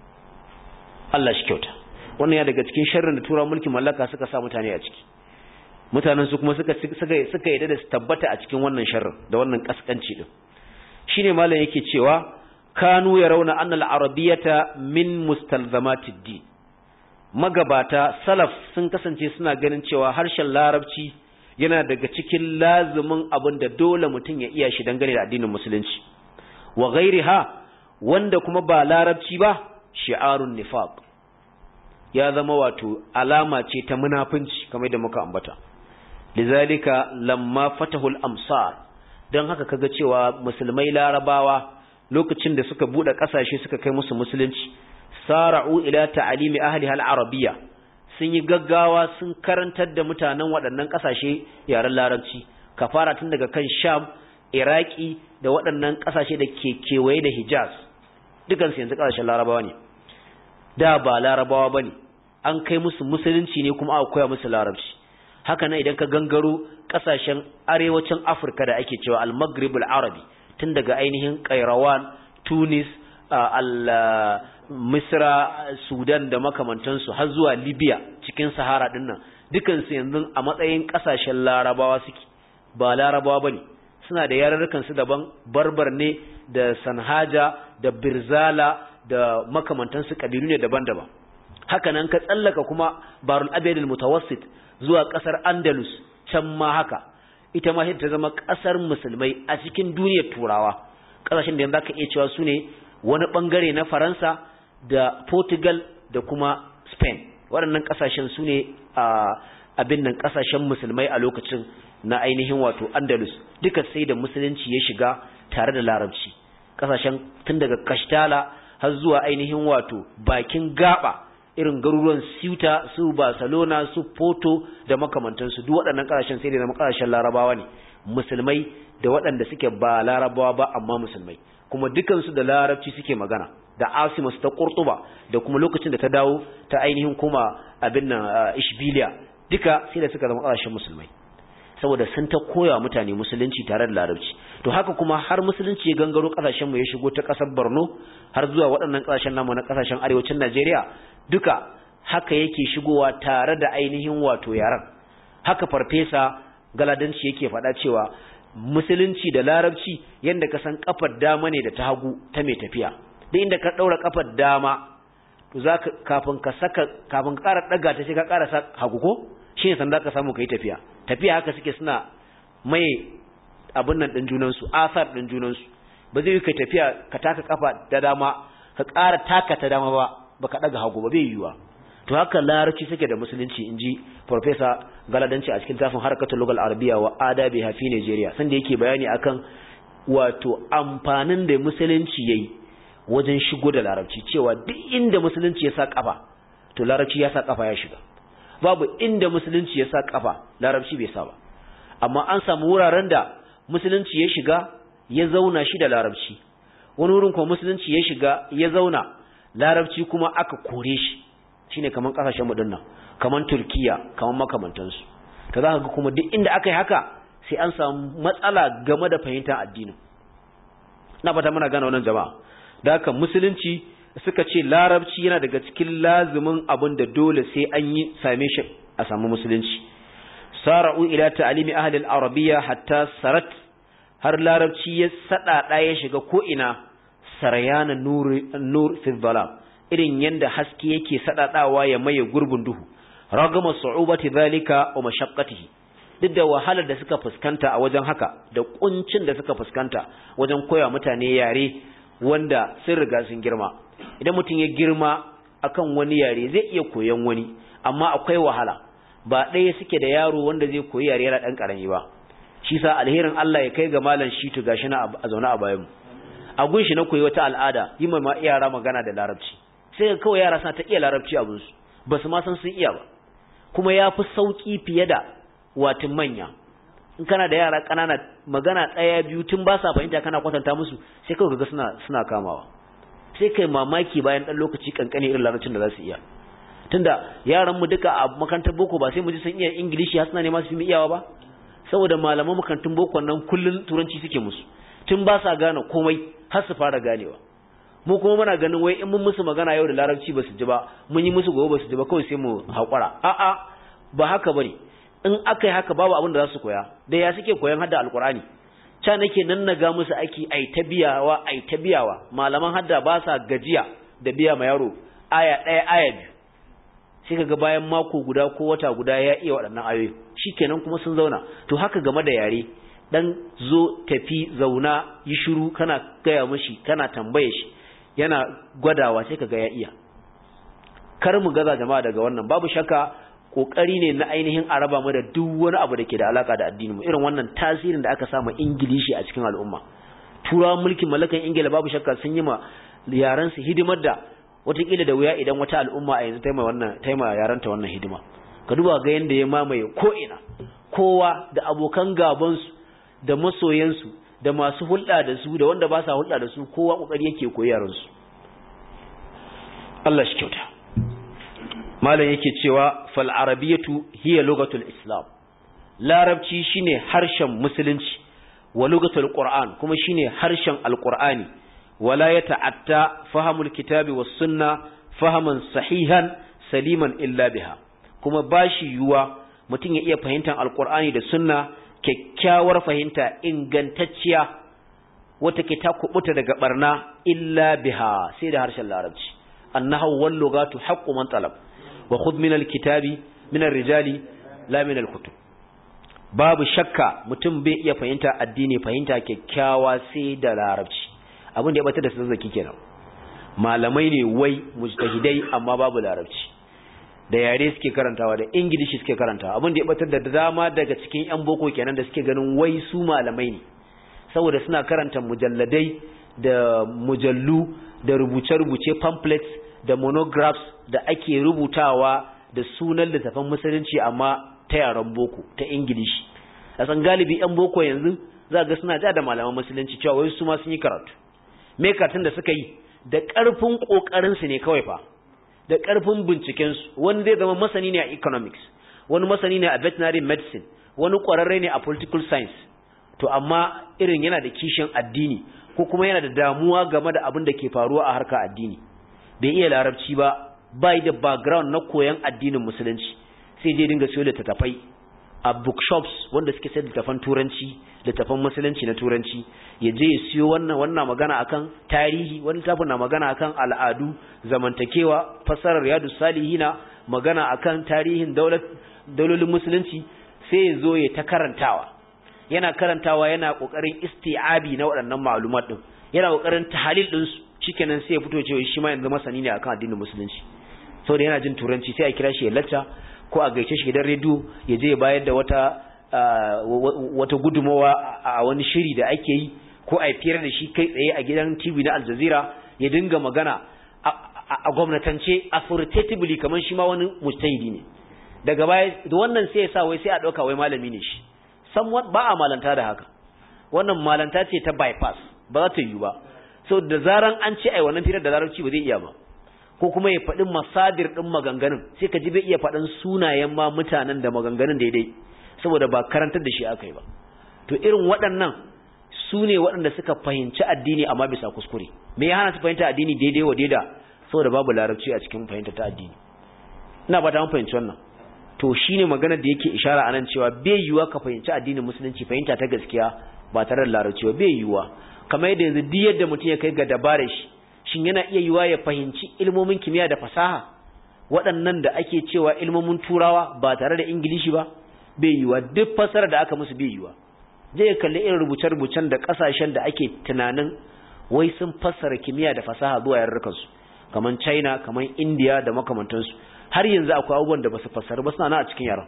Allah shi kyauta. Wannan ya daga cikin sharrin da turawa mulkin mallaka suka sa mutane a ciki. Mutanen su kuma suka suka suka yadda da su tabbata a cikin wannan sharrin da wannan kaskanci din. Shine malam yake cewa kanu yarawna anna al-arabiyyata min mustalzamatid din. Magabata salaf sun kasance suna ganin cewa harshen larabci yana daga cikin lazumin abin da dole mutum ya iya shi dangane da addinin musulunci wa ghairiha wanda kuma ba larabci ba shi'arun nifaq ya zama wato alama ce ta munafinci kamar da muka ambata lizalika lamma fatahul amsar dan haka kaga cewa musulmai larabawa lokacin da suka bude kasashe suka kai musu musulunci sara'u ila ta'alimi ahliha al-arabiyya sun yi gaggawa sun karantar da mutanen waɗannan ƙasashe yaren larabci ka fara tun daga kan Sham, Iraki da waɗannan ƙasashe da ke kewaye da Hijaz dukansu yanzu ƙasashen larabawa ne da ba larabawa bane an kai musu musulunci ne kuma aka koya musu larabci haka nan idan ka gangaro ƙasashen arewacin Afirka da ake cewa al-Maghrib al-Arabi tun daga ainihin Qairawan, Tunis, al Misra, Sudan da makamantansu har zuwa Libya cikin Sahara din nan dukansu yanzu a matsayin kasashen Larabawa suke ba Larabawa bane suna da yarurrukan su daban Barbar ne da Sanhaja da Birzala da makamantansu kabilu ne daban-daban haka nan ka tsallaka kuma Barul Abyad al-Mutawassit zuwa kasar Andalus can ma haka ita ma ta zama kasar musulmai a cikin duniyar Turawa kasashen da yanzu zaka iya cewa su ne wani bangare na Faransa da Portugal da kuma Spain waɗannan ƙasashen su ne abin nan ƙasashen musulmai a lokacin na ainihin wato Andalus duka sai da musulunci ya shiga tare da larabci kasashen tun daga Kashtala har zuwa ainihin wato bakin gaba irin garuruwan Ceuta su Barcelona su Porto da makamantansu duk waɗannan kasashen sai da na kasashen larabawa ne musulmai da waɗanda suke ba larabawa ba amma musulmai kuma dukansu da larabci suke magana da Asimus ta Qurtuba da kuma lokacin da ta dawo ta ainihin kuma abin nan Ishbiliya duka sai da suka zama kasashen musulmai saboda sun ta koya mutane musulunci tare da larabci to haka kuma har musulunci ya gangaro kasashen mu ya shigo ta kasar Borno har zuwa waɗannan kasashen namu na kasashen arewacin Najeriya duka haka yake shigowa tare da ainihin wato yaran haka farfesa Galadanci yake faɗa cewa musulunci da larabci yanda ka san kafar dama ne da ta hagu ta mai tafiya duk inda ka daura kafar dama to zaka kafin ka saka kafin ka ƙara daga ta sai ka ƙara sa hagu ko shine san zaka samu kai tafiya tafiya haka suke suna mai abun nan din junan su asar din junan su ba zai yi kai tafiya ka taka kafa da dama ka ƙara taka ta dama ba baka daga hagu ba bai yiwa to haka larabci suke da musulunci inji professor Galadanci a cikin tafin harkatul lugal arabiyya wa adabiha fi Nigeria sanda yake bayani akan wato amfanin da musulunci yayi wajen shigo da larabci cewa duk inda musulunci ya sa kafa to larabci ya sa kafa ya shiga babu inda musulunci ya sa kafa larabci bai sa ba amma an samu wuraren da musulunci ya shiga ya zauna shi da larabci wani wurin kuma musulunci ya shiga ya zauna larabci kuma aka kore shi shine kaman kasashen mu dinnan kaman Turkiya kaman makamantansu to zaka ga kuma duk inda aka yi haka sai an samu matsala game da fahimtar addinin na fata muna gane wannan jama'a da haka musulunci suka ce larabci yana daga cikin lazimin abin da dole sai an yi same shi a samu musulunci sara'u ila ta'limi ahli al-arabiyya hatta sarat har larabci ya sada ya shiga ko ina sarayana nur nur fi dhalam irin yanda haske yake sadadawa ya maye gurbin duhu ragama su'ubati zalika wa mashaqqatihi duk da wahalar da suka fuskanta a wajen haka da kuncin da suka fuskanta wajen koya mutane yare wanda sun riga sun girma idan mutum ya girma akan wani yare zai iya koyon wani amma akwai wahala ba ɗaya suke da yaro wanda zai koyi yare yana ɗan ƙarami ba shi sa alherin Allah ya kai ga malam Shitu gashi na a zaune a bayan mu a gun shi na koyi wata al'ada yi ma yara magana da larabci sai kawai yara suna ta iya larabci abin su ba su ma san sun iya ba kuma ya fi sauki fiye da watin manya in kana da yara ƙanana magana ɗaya biyu tun ba sa fahimta kana kwatanta musu sai kawai kaga suna suna kamawa sai kai mamaki bayan ɗan lokaci kankane irin larabcin da za su iya tunda yaran mu duka a makarantar boko ba sai mu ji sun iya ingilishi har suna nema su fi iyawa ba saboda malaman makarantun boko nan kullun turanci suke musu tun ba sa gane komai har su fara ganewa mu kuma muna ganin wai in mun musu magana yau da larabci ba su ji ba mun yi musu gobe ba su ji ba kawai sai mu haƙura a'a ba haka bane in aka yi haka babu abin da za su koya da ya suke koyan hadda alkur'ani ca nake nan naga musu aiki ai ta biyawa ai ta biyawa malaman hadda ba sa gajiya da biya ma yaro aya ɗaya aya biyu sai kaga bayan mako guda ko wata guda ya iya waɗannan ayoyi shikenan kuma sun zauna to haka game da yare dan zo tafi zauna yi shiru kana gaya mishi kana tambaye shi yana gwadawa sai kaga ya iya kar mu gaza jama'a daga wannan babu shakka kokari ne na ainihin araba mu da duk wani abu da ke da alaka da addinin mu irin wannan tasirin da aka samu ingilishi a cikin al'umma turawan mulkin mallakan ingila babu shakka sun yi ma yaran su hidimar da wataƙila da wuya idan wata al'umma a yanzu taima wannan taima yaran ta wannan hidima ka duba ga yanda ya mamaye ko ina kowa da abokan gaban su da masoyan su da masu hulɗa da su da wanda ba sa hulɗa da su kowa kokari yake koyi yaran su Allah shi kyauta malam yake cewa fal arabiyatu hiya lugatul islam larabci shine harshen musulunci wa lugatul qur'an kuma shine harshen alqur'ani wala yata'atta fahamul kitabi was sunna fahaman sahihan saliman illa biha kuma bashi yuwa mutun ya iya fahimtar alqur'ani da sunna kyakkyawar fahimta ingantacciya wata ke ta kubuta daga barna illa biha sai da harshen larabci annahu wal lugatu haqqu man talab wa khudh min alkitabi min arrijali la min alkutub babu shakka mutum bai iya fahimta addini fahimta kyakkyawa sai da larabci abin da ya bata da zazzaki kenan malamai ne wai mujtahidai amma babu larabci da yare suke karantawa da ingilishi suke karantawa abin da ya batar da dama daga cikin yan boko kenan da suke ganin wai su malamai ne saboda suna karanta mujalladai da mujallu da rubuce-rubuce pamphlets da monographs da ake rubutawa da sunan littafin musulunci amma ta yaran boko ta ingilishi a san galibi yan boko yanzu za ga suna ja da malaman musulunci cewa wai su ma sun yi karatu me karatun da suka yi da ƙarfin ƙoƙarin su ne kawai fa da ƙarfin binciken su wani zai zama masani ne a economics wani masani ne a veterinary medicine wani ƙwararre ne a political science to amma irin yana da kishin addini ko kuma yana da damuwa game da abin da ke faruwa a harkar addini bai iya larabci ba bai da background na koyon addinin musulunci sai dai dinga siyo littattafai a bookshops wanda suke sayar da littattafan turanci littattafan musulunci na turanci ya je ya siyo wannan wannan magana akan tarihi wani littafin na magana akan al'adu zamantakewa fassarar riyadus salihina magana akan tarihin daular daulolin musulunci sai ya zo ya ta karantawa yana karantawa yana kokarin isti'abi na waɗannan ma'lumat din yana kokarin tahlil din su shikenan sai ya fito cewa shi ma yanzu masani ne akan addinin musulunci saboda yana jin turanci sai a kira shi ya lacca ko a gaice shi gidan rediyo ya je bayar da wata wata gudumawa a wani shiri da ake yi ko a fiyar da shi kai tsaye a gidan T V na Al Jazeera ya dinga magana a gwamnatance authoritatively kamar shi ma wani mujtahidi ne daga baya da wannan sai ya sa wai sai a dauka wai malami ne shi somewhat ba a malanta da haka wannan malanta ce ta bypass ba za ta yi ba so da zaran an ce ai wannan firar da larabci ba zai iya ba ko kuma ya faɗin masadir ɗin maganganun sai ka ji bai iya faɗin sunayen ma mutanen da maganganun daidai saboda ba karantar da shi aka yi ba to irin waɗannan su ne waɗanda suka fahimci addini amma bisa kuskure me ya hana su fahimta addini daidai wa daida saboda babu larabci a cikin fahimta ta addini ina ba ta mun fahimci wannan to shine maganar da yake ishara anan cewa bai yiwuwa ka fahimci addinin musulunci fahimta ta gaskiya ba tare da larabci ba bai yiwuwa kamar yadda yanzu duk yadda mutum ya kai ga dabarar shi shin yana iya yiwa ya fahimci ilmomin kimiyya da fasaha waɗannan da ake cewa ilmomin turawa ba tare da ingilishi ba bai yiwa duk fasara da aka musu bai yiwa zai kalli irin rubuce-rubucen da ƙasashen da ake tunanin wai sun fassara kimiyya da fasaha zuwa yarurrukansu kamar China kamar India da makamantansu har yanzu akwai abubuwan da basu fassara ba suna nan a cikin yaran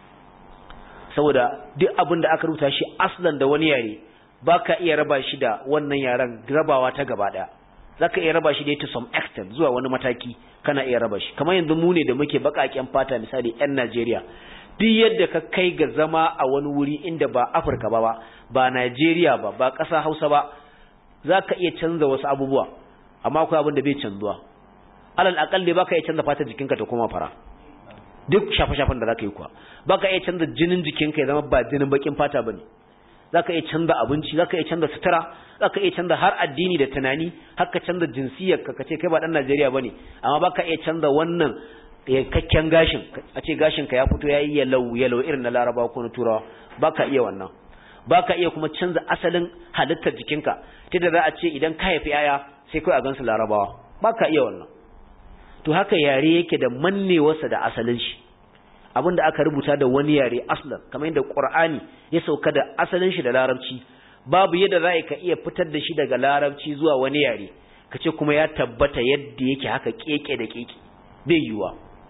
saboda duk abin da aka rubuta shi aslan da wani yare baka iya raba shi da wannan yaren rabawa ta gaba daya zaka iya raba shi da to some extent zuwa wani mataki kana iya raba shi kamar yanzu mu ne da muke bakaken fata misali yan Najeriya duk yadda ka kai ga zama a wani wuri inda ba Afirka ba ba ba Najeriya ba ba ƙasa Hausa ba zaka iya canza wasu abubuwa amma akwai abin da bai canzuwa alal aqalli baka iya canza fatar jikinka ta koma fara duk shafe-shafen da zaka yi kuwa baka iya canza jinin jikinka ya zama ba jinin bakin fata bane zaka iya canza abinci zaka iya canza sutura zaka iya canza har addini da tunani haka canza jinsiyar ka kace kai ba dan Najeriya bane amma baka iya canza wannan yankakken gashin a ce gashin ka ya fito yayi yellow yellow irin na Laraba ko na Turawa baka iya wannan baka iya kuma canza asalin halittar jikinka tunda za a ce idan ka haifi yaya sai kai a gansu Larabawa baka iya wannan to haka yare yake da mannewarsa da asalin shi abinda aka rubuta da wani yare aslan kamar yadda Qur'ani ya sauka da asalin shi da Larabci babu yadda za ka iya fitar da shi daga Larabci zuwa wani yare kace kuma ya tabbata yadda yake haka keke da keke bai yiwa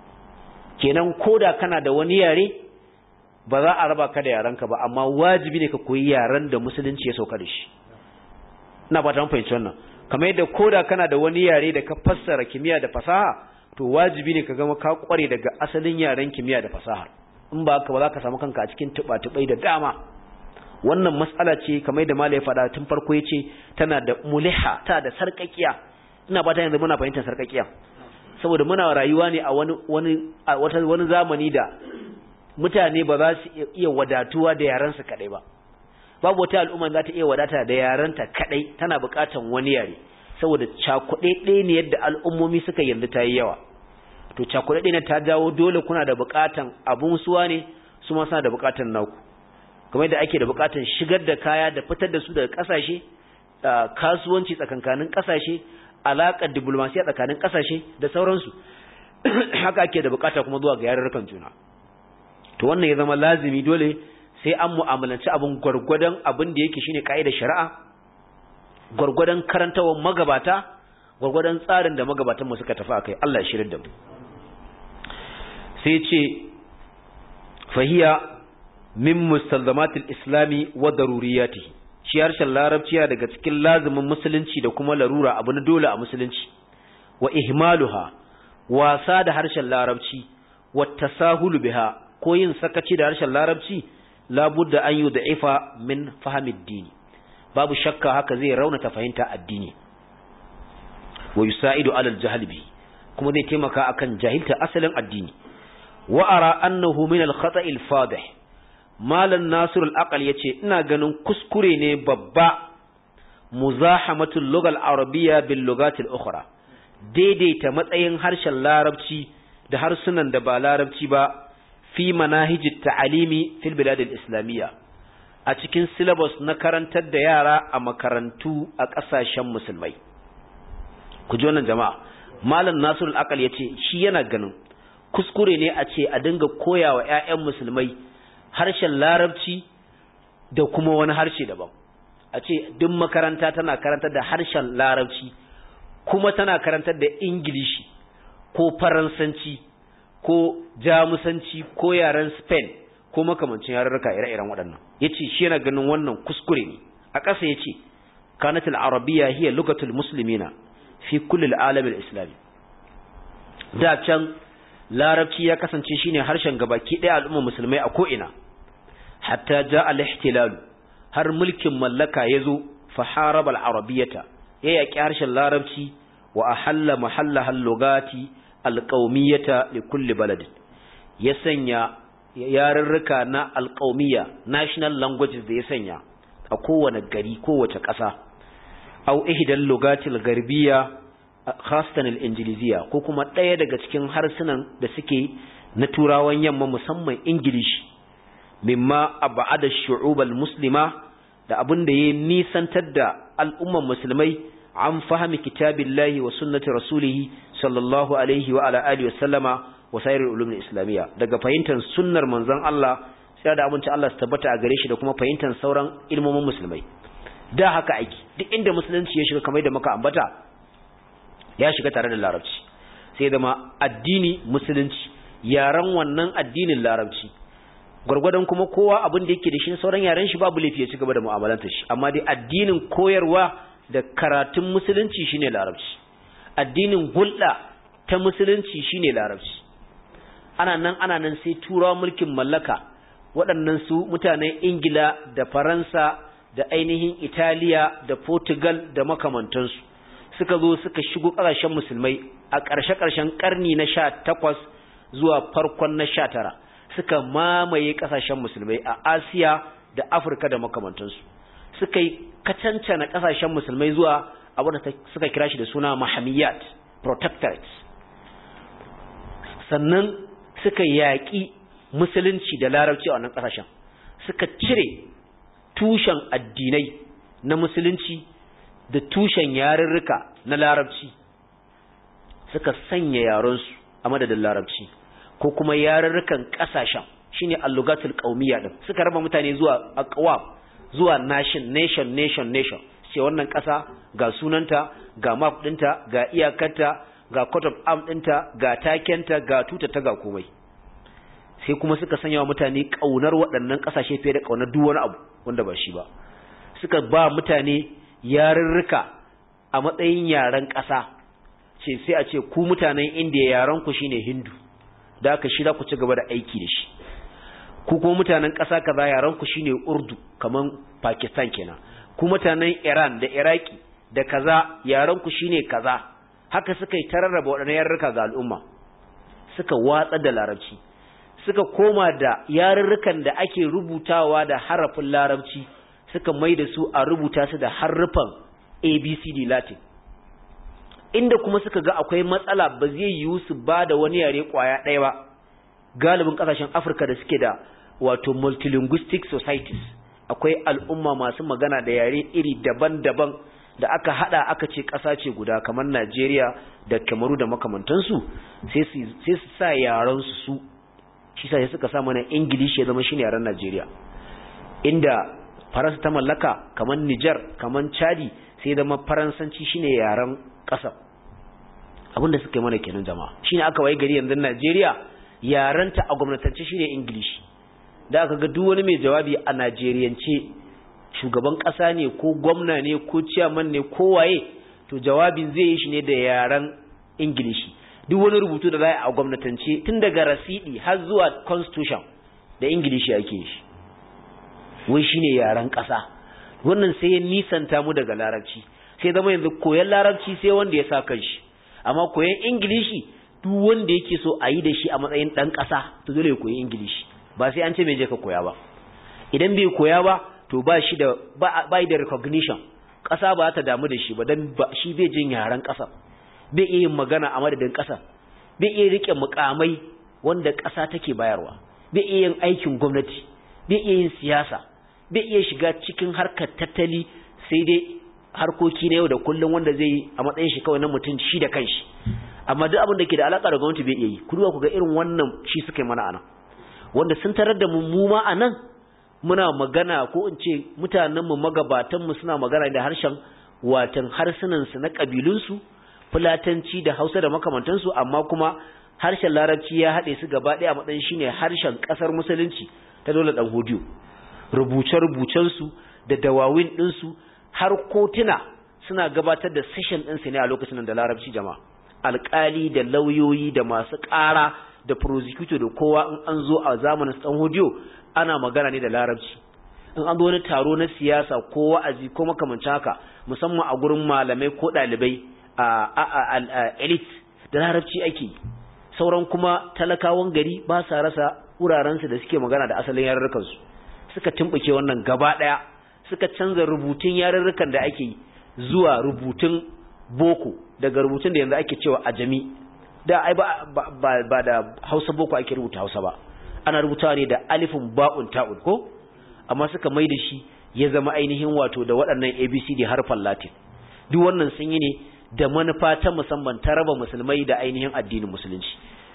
kenan koda kana da wani yare ba za a raba ka da yarenka ba amma wajibi ne ka koyi yaren da musulunci ya sauka da shi ina ba ta mun fahimci wannan kamar yadda koda kana da wani yare da ka fassara kimiyya da fasaha to wajibi ne ka gama ka kware daga asalin yaren kimiyya da fasaha in ba haka ba za ka samu kanka a cikin tuba-tubai da dama wannan mas'ala ce kamar yadda malai faɗa tun farko yace tana da muliha ta da sarkakiya ina ba ta yanzu muna fahimtar sarkakiya saboda muna rayuwa ne a wani wani wata wani zamani da mutane ba za su iya wadatuwa da yaran su kadai ba babu wata al'umma za ta iya wadata da yaranta kadai tana buƙatan wani yare saboda cakuɗe ɗaya ne yadda al'ummomi suka yanzu ta yi yawa to cakuɗe ɗaya ta jawo dole kuna da buƙatan abun suwa ne su ma suna da buƙatan naku kamar yadda ake da buƙatan shigar da kaya da fitar da su daga ƙasashe kasuwanci tsakankanin ƙasashe alaƙar diplomasiya tsakanin ƙasashe da sauransu haka ake da buƙata kuma zuwa ga yarurrukan juna to wannan ya zama lazimi dole sai an mu'amalanci abin gwargwadon abin da yake shine kaidar shari'a gwargwadon karantawar magabata gwargwadon tsarin da magabatan mu suka tafi akai Allah ya shirin da mu sai ce fahiya min mustalzamatil islami wa daruriyatihi shi harshen larabci daga cikin lazumin musulunci da kuma larura abu na dole a musulunci wa ihmaluha wasa da harshen larabci wa tasahulu biha ko yin sakaci da harshen larabci labudda an yi da'ifa min fahimid dini babu shakka haka zai raunata fahimta addini wa yusaidu alal jahl bi kuma zai taimaka akan jahilta asalin addini wa ara annahu min al khata' al fadih malan nasir al aqal yace ina ganin kuskure ne babba muzahamatul lugha al arabiyya bil lughat al ukhra daidaita matsayin harshen larabci da harsunan da ba larabci ba fi manahijit ta'alimi fil bilad al islamiyya a cikin syllabus na karantar da yara a makarantu a ƙasashen musulmai ku ji wannan jama'a malam nasirul aqal yace shi yana ganin kuskure ne a ce a dinga koyawa ƴaƴan musulmai harshen larabci da kuma wani harshe daban a ce duk makaranta tana karantar da harshen larabci kuma tana karantar da ingilishi ko faransanci ko jamusanci ko yaren spain ko makamancin yarurruka ire-iren waɗannan yace shi yana ganin wannan kuskure ne a ƙasa yace kanatul arabiyya hiya lugatul muslimina fi kulli al-alam al-islami da can larabci ya kasance shine harshen gabaki ɗaya al'ummar musulmai a ko ina hatta ja al-ihtilal har mulkin mallaka yazo fa haraba al-arabiyyata ya yaki harshen larabci wa ahalla mahallaha al-lugati al-qawmiyyata li kulli balad ya sanya yarurruka na al-qawmiyya national languages da ya sanya a kowane gari kowace ƙasa aw ihdal lugati al-gharbiyya khasatan al-injiliziya ko kuma ɗaya daga cikin harsunan da suke na turawan yamma musamman ingilishi mimma ab'ada ash-shu'ub al-muslima da abin da ya nisantar da al'umman musulmai an fahimi kitabillahi wa sunnati rasulihi sallallahu alaihi wa ala alihi wa sallama wa sairul ulum al-islamiyya daga fahimtar sunnar manzon Allah sai da abinci Allah su tabbata a gare shi da kuma fahimtar sauran ilmomin musulmai da haka aiki duk inda musulunci ya shiga kamar da muka ambata ya shiga tare da larabci sai da ma addini musulunci yaran wannan addinin larabci gurgurdan kuma kowa abin da yake da shi sauran yaran shi babu lafiya ci gaba da mu'amalantar shi amma dai addinin koyarwa da karatun musulunci shine larabci addinin hulɗa ta musulunci shine larabci ana nan ana nan sai turawa mulkin mallaka waɗannan su mutanen Ingila da Faransa da ainihin Italiya da Portugal da makamantansu suka zo suka shigo ƙasashen musulmai a ƙarshe-ƙarshen ƙarni na sha takwas zuwa farkon na sha tara suka mamaye ƙasashen musulmai a Asiya da Afirka da makamantansu suka yi kacancana ƙasashen musulmai zuwa abin da suka kira shi da suna mahamiyat protectorates sannan suka yaƙi musulunci da larabci a wannan ƙasashen suka cire tushen addinai na musulunci da tushen yarurruka na larabci suka sanya yarensu a madadin larabci ko kuma yarurrukan ƙasashen shine al-lugatul qaumiyya din suka raba mutane zuwa aqwam zuwa nation nation nation nation sai wannan ƙasa ga sunanta ga map ɗinta ga iyakarta ga coat of arms ɗinta ga takenta ga tuta ta ga komai sai kuma suka sanya wa mutane kaunar waɗannan ƙasashe fiye da kaunar duk wani abu wanda ba shi ba suka ba mutane yarurruka a matsayin yaren ƙasa ce sai a ce ku mutanen indiya yaren ku shine hindu da aka shi za ku ci gaba da aiki da shi ku kuma mutanen ƙasa kaza yaren ku shine urdu kaman pakistan kenan ku mutanen iran da iraki da kaza yaren ku shine kaza haka suka yi tararraba waɗannan yarurruka ga al'umma suka watsa da larabci suka koma da yarurrukan da ake rubutawa da harafin larabci suka mai da su a rubuta su da harufan A B C D Latin inda kuma suka ga akwai matsala ba zai yiwu su ba da wani yare kwaya ɗaya ba galibin ƙasashen Afirka da suke da wato multilinguistic societies akwai al'umma masu magana da yare iri daban-daban da aka hada aka ce ƙasa ce guda kamar Najeriya da Kamaru da makamantansu sai su sai su sa yaran su shi sai suka sa mana English ya zama shine yaren Najeriya inda Faransa ta mallaka kamar Niger kamar Chadi sai zama Faransanci shine yaren ƙasa abinda suka yi mana kenan jama'a shine aka waye gari yanzu Najeriya yaranta a gwamnatance shine English da aka ga duk wani mai jawabi a Najeriyance shugaban kasa ne ko gwamna ne ko chairman ne ko waye to jawabin zai yi shi ne da yaran English duk wani rubutu da za a gwamnatance tun daga rasidi har zuwa constitution da English ake shi wai shine yaran kasa wannan sai ya nisanta mu daga larabci sai zama yanzu koyan larabci sai wanda ya sa kanshi amma koyan English duk wanda yake so a yi da shi a matsayin dan kasa to dole ya koyi English ba sai an ce me je ka koya ba idan bai koya ba to ba shi da ba da recognition kasa ba ta damu da shi ba dan shi bai jin yaran kasa bai iya yin magana a madadin kasa bai iya rike mukamai wanda kasa take bayarwa bai iya yin aikin gwamnati bai iya yin siyasa bai iya shiga cikin harkar tattali sai dai harkoki na yau da kullum wanda zai yi a matsayin shi kawai na mutum shi da kanshi amma duk abin da ke da alaka da gwamnati bai iya yi ku duba ku ga irin wannan shi suka yi mana anan wanda sun tarar da mu mu ma anan muna magana ko in ce mutanen mu magabatan mu suna magana da harshen watan harsunan su na kabilun su fulatanci da Hausa da makamantan su amma kuma harshen Larabci ya hade su gaba daya a matsayin shine harshen kasar musulunci ta dole dan hodiyo rubuce-rubucen su da dawawin din su har kotuna suna gabatar da session din su ne a lokacin da Larabci jama'a alƙali da lauyoyi da masu ƙara da prosecutor da kowa in an zo a zamanin dan hodiyo ana magana ne da Larabci in an zo wani taro na siyasa ko wa'azi ko makamancin haka musamman a gurin malamai ko dalibai a elite da Larabci ake sauran kuma talakawan gari ba sa rasa wuraren su da suke magana da asalin yarurrukan su suka tumbuke wannan gaba daya suka canza rubutun yarurrukan da ake zuwa rubutun boko daga rubutun da yanzu ake cewa ajami da ai ba ba da Hausa boko ake rubuta Hausa ba ana rubutawa ne da alifin ba'un ta'un ko amma suka mai da shi ya zama ainihin wato da waɗannan A B C D harfan Latin duk wannan sun yi ne da manufa ta musamman ta raba musulmai da ainihin addinin musulunci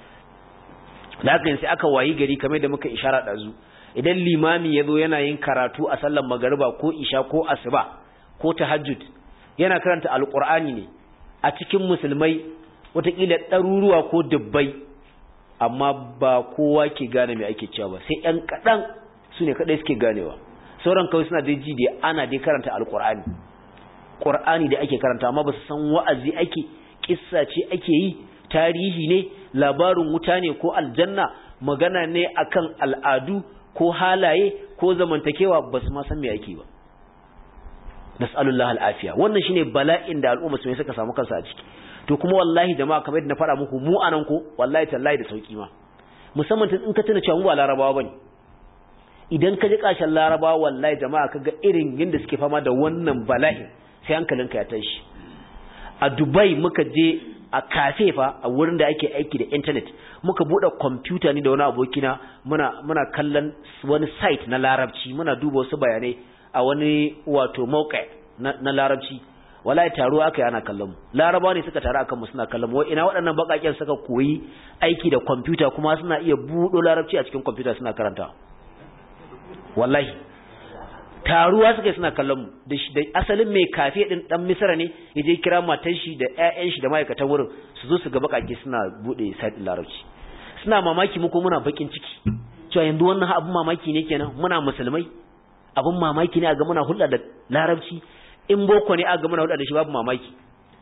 da haka sai aka wayi gari kamar da muka ishara dazu idan limami yazo yana yin karatu a sallar magariba ko isha ko asuba ko tahajjud yana karanta alqur'ani ne a cikin musulmai wataƙila ɗaruruwa ko dubbai amma ba kowa ke gane me ake cewa ba sai ɗan kaɗan su ne kaɗai suke ganewa sauran kawai suna da ji da ana dai karanta alƙur'ani ƙur'ani da ake karanta amma ba su san wa'azi ake kissa ce ake yi tarihi ne labarin wuta ne ko aljanna magana ne akan al'adu ko halaye ko zamantakewa ba su ma san me ake ba nas'alullahi al'afiya wannan shine bala'in da al'umma su suka samu kansu a ciki to kuma wallahi jama'a kamar yadda na faɗa muku mu anan ko wallahi tallahi da sauki ma musamman in ka tuna cewa mu ba larabawa bane idan ka ji kashin larabawa wallahi jama'a kaga irin yanda suke fama da wannan bala'in sai hankalinka ya tashi a Dubai muka je a cafe fa a wurin da ake aiki da internet muka bude computer ni da wani abokina muna muna kallon wani site na larabci muna duba wasu bayanai a wani wato mauqi na, na larabci wallahi taro aka yi ana kallon mu larabawa ne suka taru akan mu suna kallon mu wai ina waɗannan bakaken suka koyi aiki da computer kuma suna iya buɗo larabci a cikin computer suna karanta wallahi taruwa suka yi suna kallon mu da, da asalin mai kafe din dan Misra ne yaje kira matan shi da ƴaƴan shi da ma'aikatan wurin su zo su ga bakake suna bude site din larabci suna mamaki mu ko muna bakin ciki cewa yanzu wannan abun mamaki ne kenan muna musulmai abun mamaki ne a ga muna hulɗa da larabci in boko ne a ga muna hulɗa da shi babu mamaki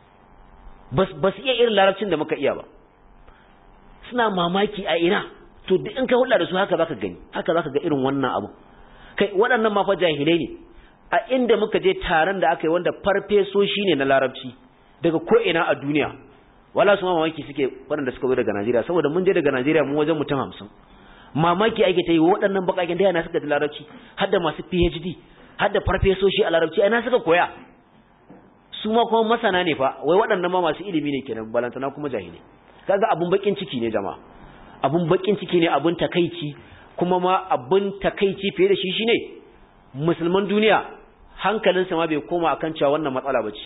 bas bas iya irin larabcin da muka iya ba suna mamaki a ina to duk in ka hulɗa da su haka zaka gani haka zaka ga irin wannan abu kai waɗannan ma fa jahilai ne a inda muka je taron da aka yi wanda farfesoshi ne na larabci daga ko ina a duniya wala su mamaki suke waɗanda suka zo daga Najeriya saboda mun je daga Najeriya mun wajen mutum hamsin mamaki ake ta yi waɗannan baƙaƙen da yana suka da larabci har da masu P H D har da farfesoshi a larabci ina suka koya su ma kuma masana ne fa wai waɗannan ma masu ilimi ne kenan balantana kuma jahilai kaga abun bakin ciki ne jama'a abun bakin ciki ne abun takeici kuma ma abun takeici fiye da shi shine musulman duniya hankalinsa ma bai koma akan cewa wannan matsala bace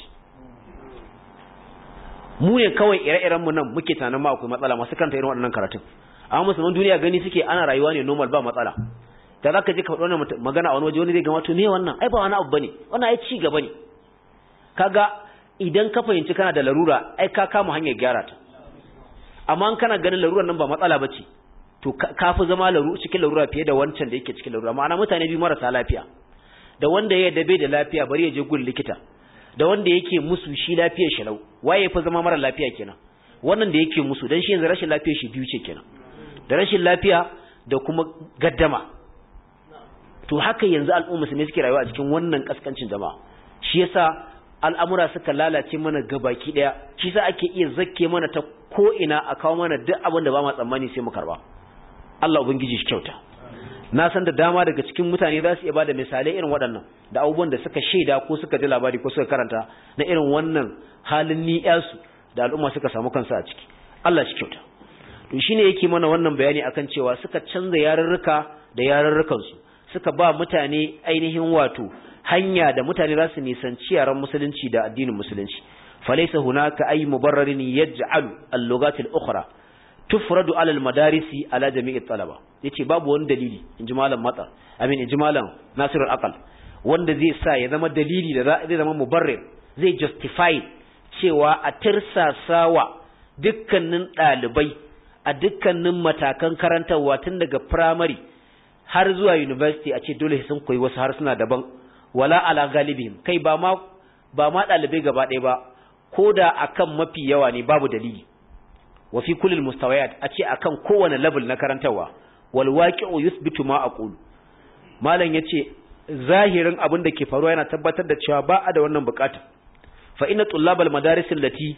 mu ne kawai ire-iren mu nan muke tunanin ma akwai matsala masu kanta irin waɗannan karatun amma musulman duniya gani suke ana rayuwa ne normal ba matsala da zaka je ka faɗi wannan magana a wani waje wani zai ga wato me wannan ai ba wani abu bane wannan ai ci gaba ne kaga idan ka fahimci kana da larura ai ka kama hanyar gyara ta amma in kana ganin larurar nan ba matsala bace to ka fi zama laru cikin larura fiye da wancan da yake cikin larura. Ma'ana mutane biyu marasa lafiya, da wanda ya dabe da lafiya bari ya je gun likita, da wanda yake musu shi lafiyar shi lau, waye fi zama mara lafiya kenan? Wannan da yake musu, dan shi yanzu rashin lafiyar shi biyu ce kenan, da rashin lafiya da kuma gaddama. To haka yanzu al'umma su ne suke rayuwa a cikin wannan kaskancin jama'a. Shi yasa al'amura suka lalace mana gabaki daya, shi yasa ake iya zakke mana ta ko ina a kawo mana duk abin da ba ma tsammani sai mu karba. Allah ubangiji shi kyauta. Na san da dama daga cikin mutane za su iya bada misalai irin waɗannan da abubuwan da suka shaida ko suka ji labari ko suka karanta na irin wannan halin ni'yasu da al'umma suka samu kansu a ciki. Allah shi kyauta. To shine yake mana wannan bayani akan cewa suka canza yarurruka da yarurrukan su, suka ba mutane ainihin wato hanya da mutane za su nisanci yaran musulunci da addinin musulunci. falaysa hunaka ay mubarrarin yaj'alu al-lughat al-ukhra tufradu ala al-madarisi ala jami'i talaba. Yace babu wani dalili inji malam Matsa, amin inji malam Nasirul Aqal, wanda zai sa ya zama dalili da zai zama mubarrir, zai justify cewa a tirsasawa dukkanin dalibai a dukkanin matakan karantarwa tun daga primary har zuwa university a ce dole sun koyi wasu harsuna daban, wala ala galibihim, kai ba ma ba ma dalibai gaba ɗaya ba, koda akan mafi yawa ne babu dalili. wa fi kullil mustawayat, a ce akan kowane level na karantarwa. wal waqi'u yuthbitu ma aqulu, malam yace zahirin abin da ke faruwa yana tabbatar da cewa ba a da wannan bukata. fa inna tullabal madaris allati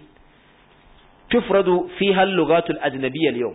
tufradu fiha al-lughat al-ajnabiyya al-yawm,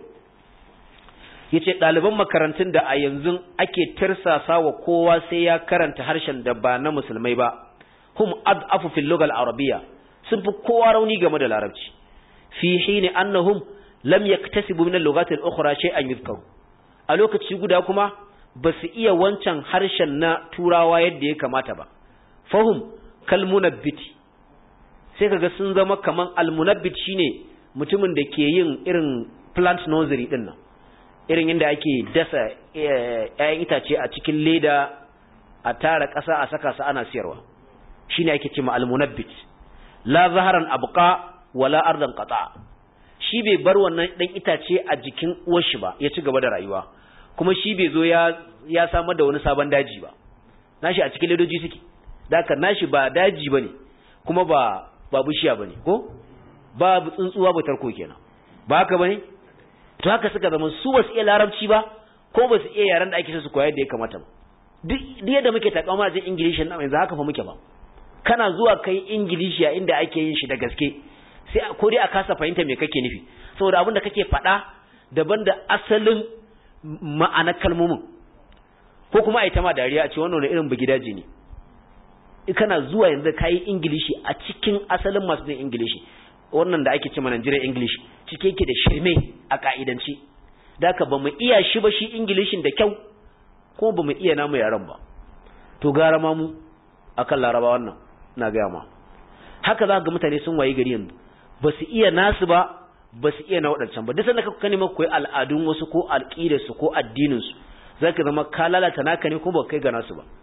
yace ɗaliban makarantun da a yanzu ake tirsasa wa kowa sai ya karanta harshen da ba na musulmai ba, hum ad'afu fil lugha al-arabiyya, sun fi kowa rauni game da larabci, fi hini annahum lam yaktasibu min al-lughat al-ukhra shay'an yuzkaru, a lokaci guda kuma ba su iya wancan harshen na turawa yadda ya kamata ba. fahum kal munabbiti, sai kaga sun zama kaman al-munabbit shine mutumin da ke yin irin plant nursery din nan, irin inda ake dasa ƴaƴan itace a cikin leda a tara ƙasa a saka su ana siyarwa, shine ake cewa al-munabbit. la zaharan abqa wala ardan qata, shi bai bar wannan dan itace a jikin uwar shi ba ya ci gaba da rayuwa, kuma shi bai zo ya ya samar da wani sabon daji ba, nashi a cikin ledoji suke, daka nashi ba daji bane kuma ba ba bishiya bane, ko ba tsuntsuwa ba tarko kenan, ba haka bane. to haka suka zama su basu iya larabci ba ko basu iya yaran da ake so su koya da ya kamata ba. duk yadda muke takama da English nan yanzu haka fa muke ba, kana zuwa kai English ya inda ake yin shi da gaske sai ko dai a kasa fahimta me kake nufi, saboda abin da kake faɗa daban da asalin ma'anar kalmomin, ko kuma a yi ta ma dariya a ce wannan irin bugidaji ne. kana zuwa yanzu kai English a cikin asalin masu yin English, wannan da ake cewa Nigerian English, cike yake da shirme a ka'idanci, da haka ba mu iya shi ba shi Englishin da kyau, ko ba mu iya namu yaran ba, to gara ma mu akan Laraba wannan na gaya ma. haka za ga mutane sun wayi gari yanzu ba su iya nasu ba ba su iya na waɗancan ba. duk sanda ka nemi koyi al'adun wasu ko alƙidarsu ko addininsu, za ka zama ka lalata naka ne ko ba kai ga nasu ba.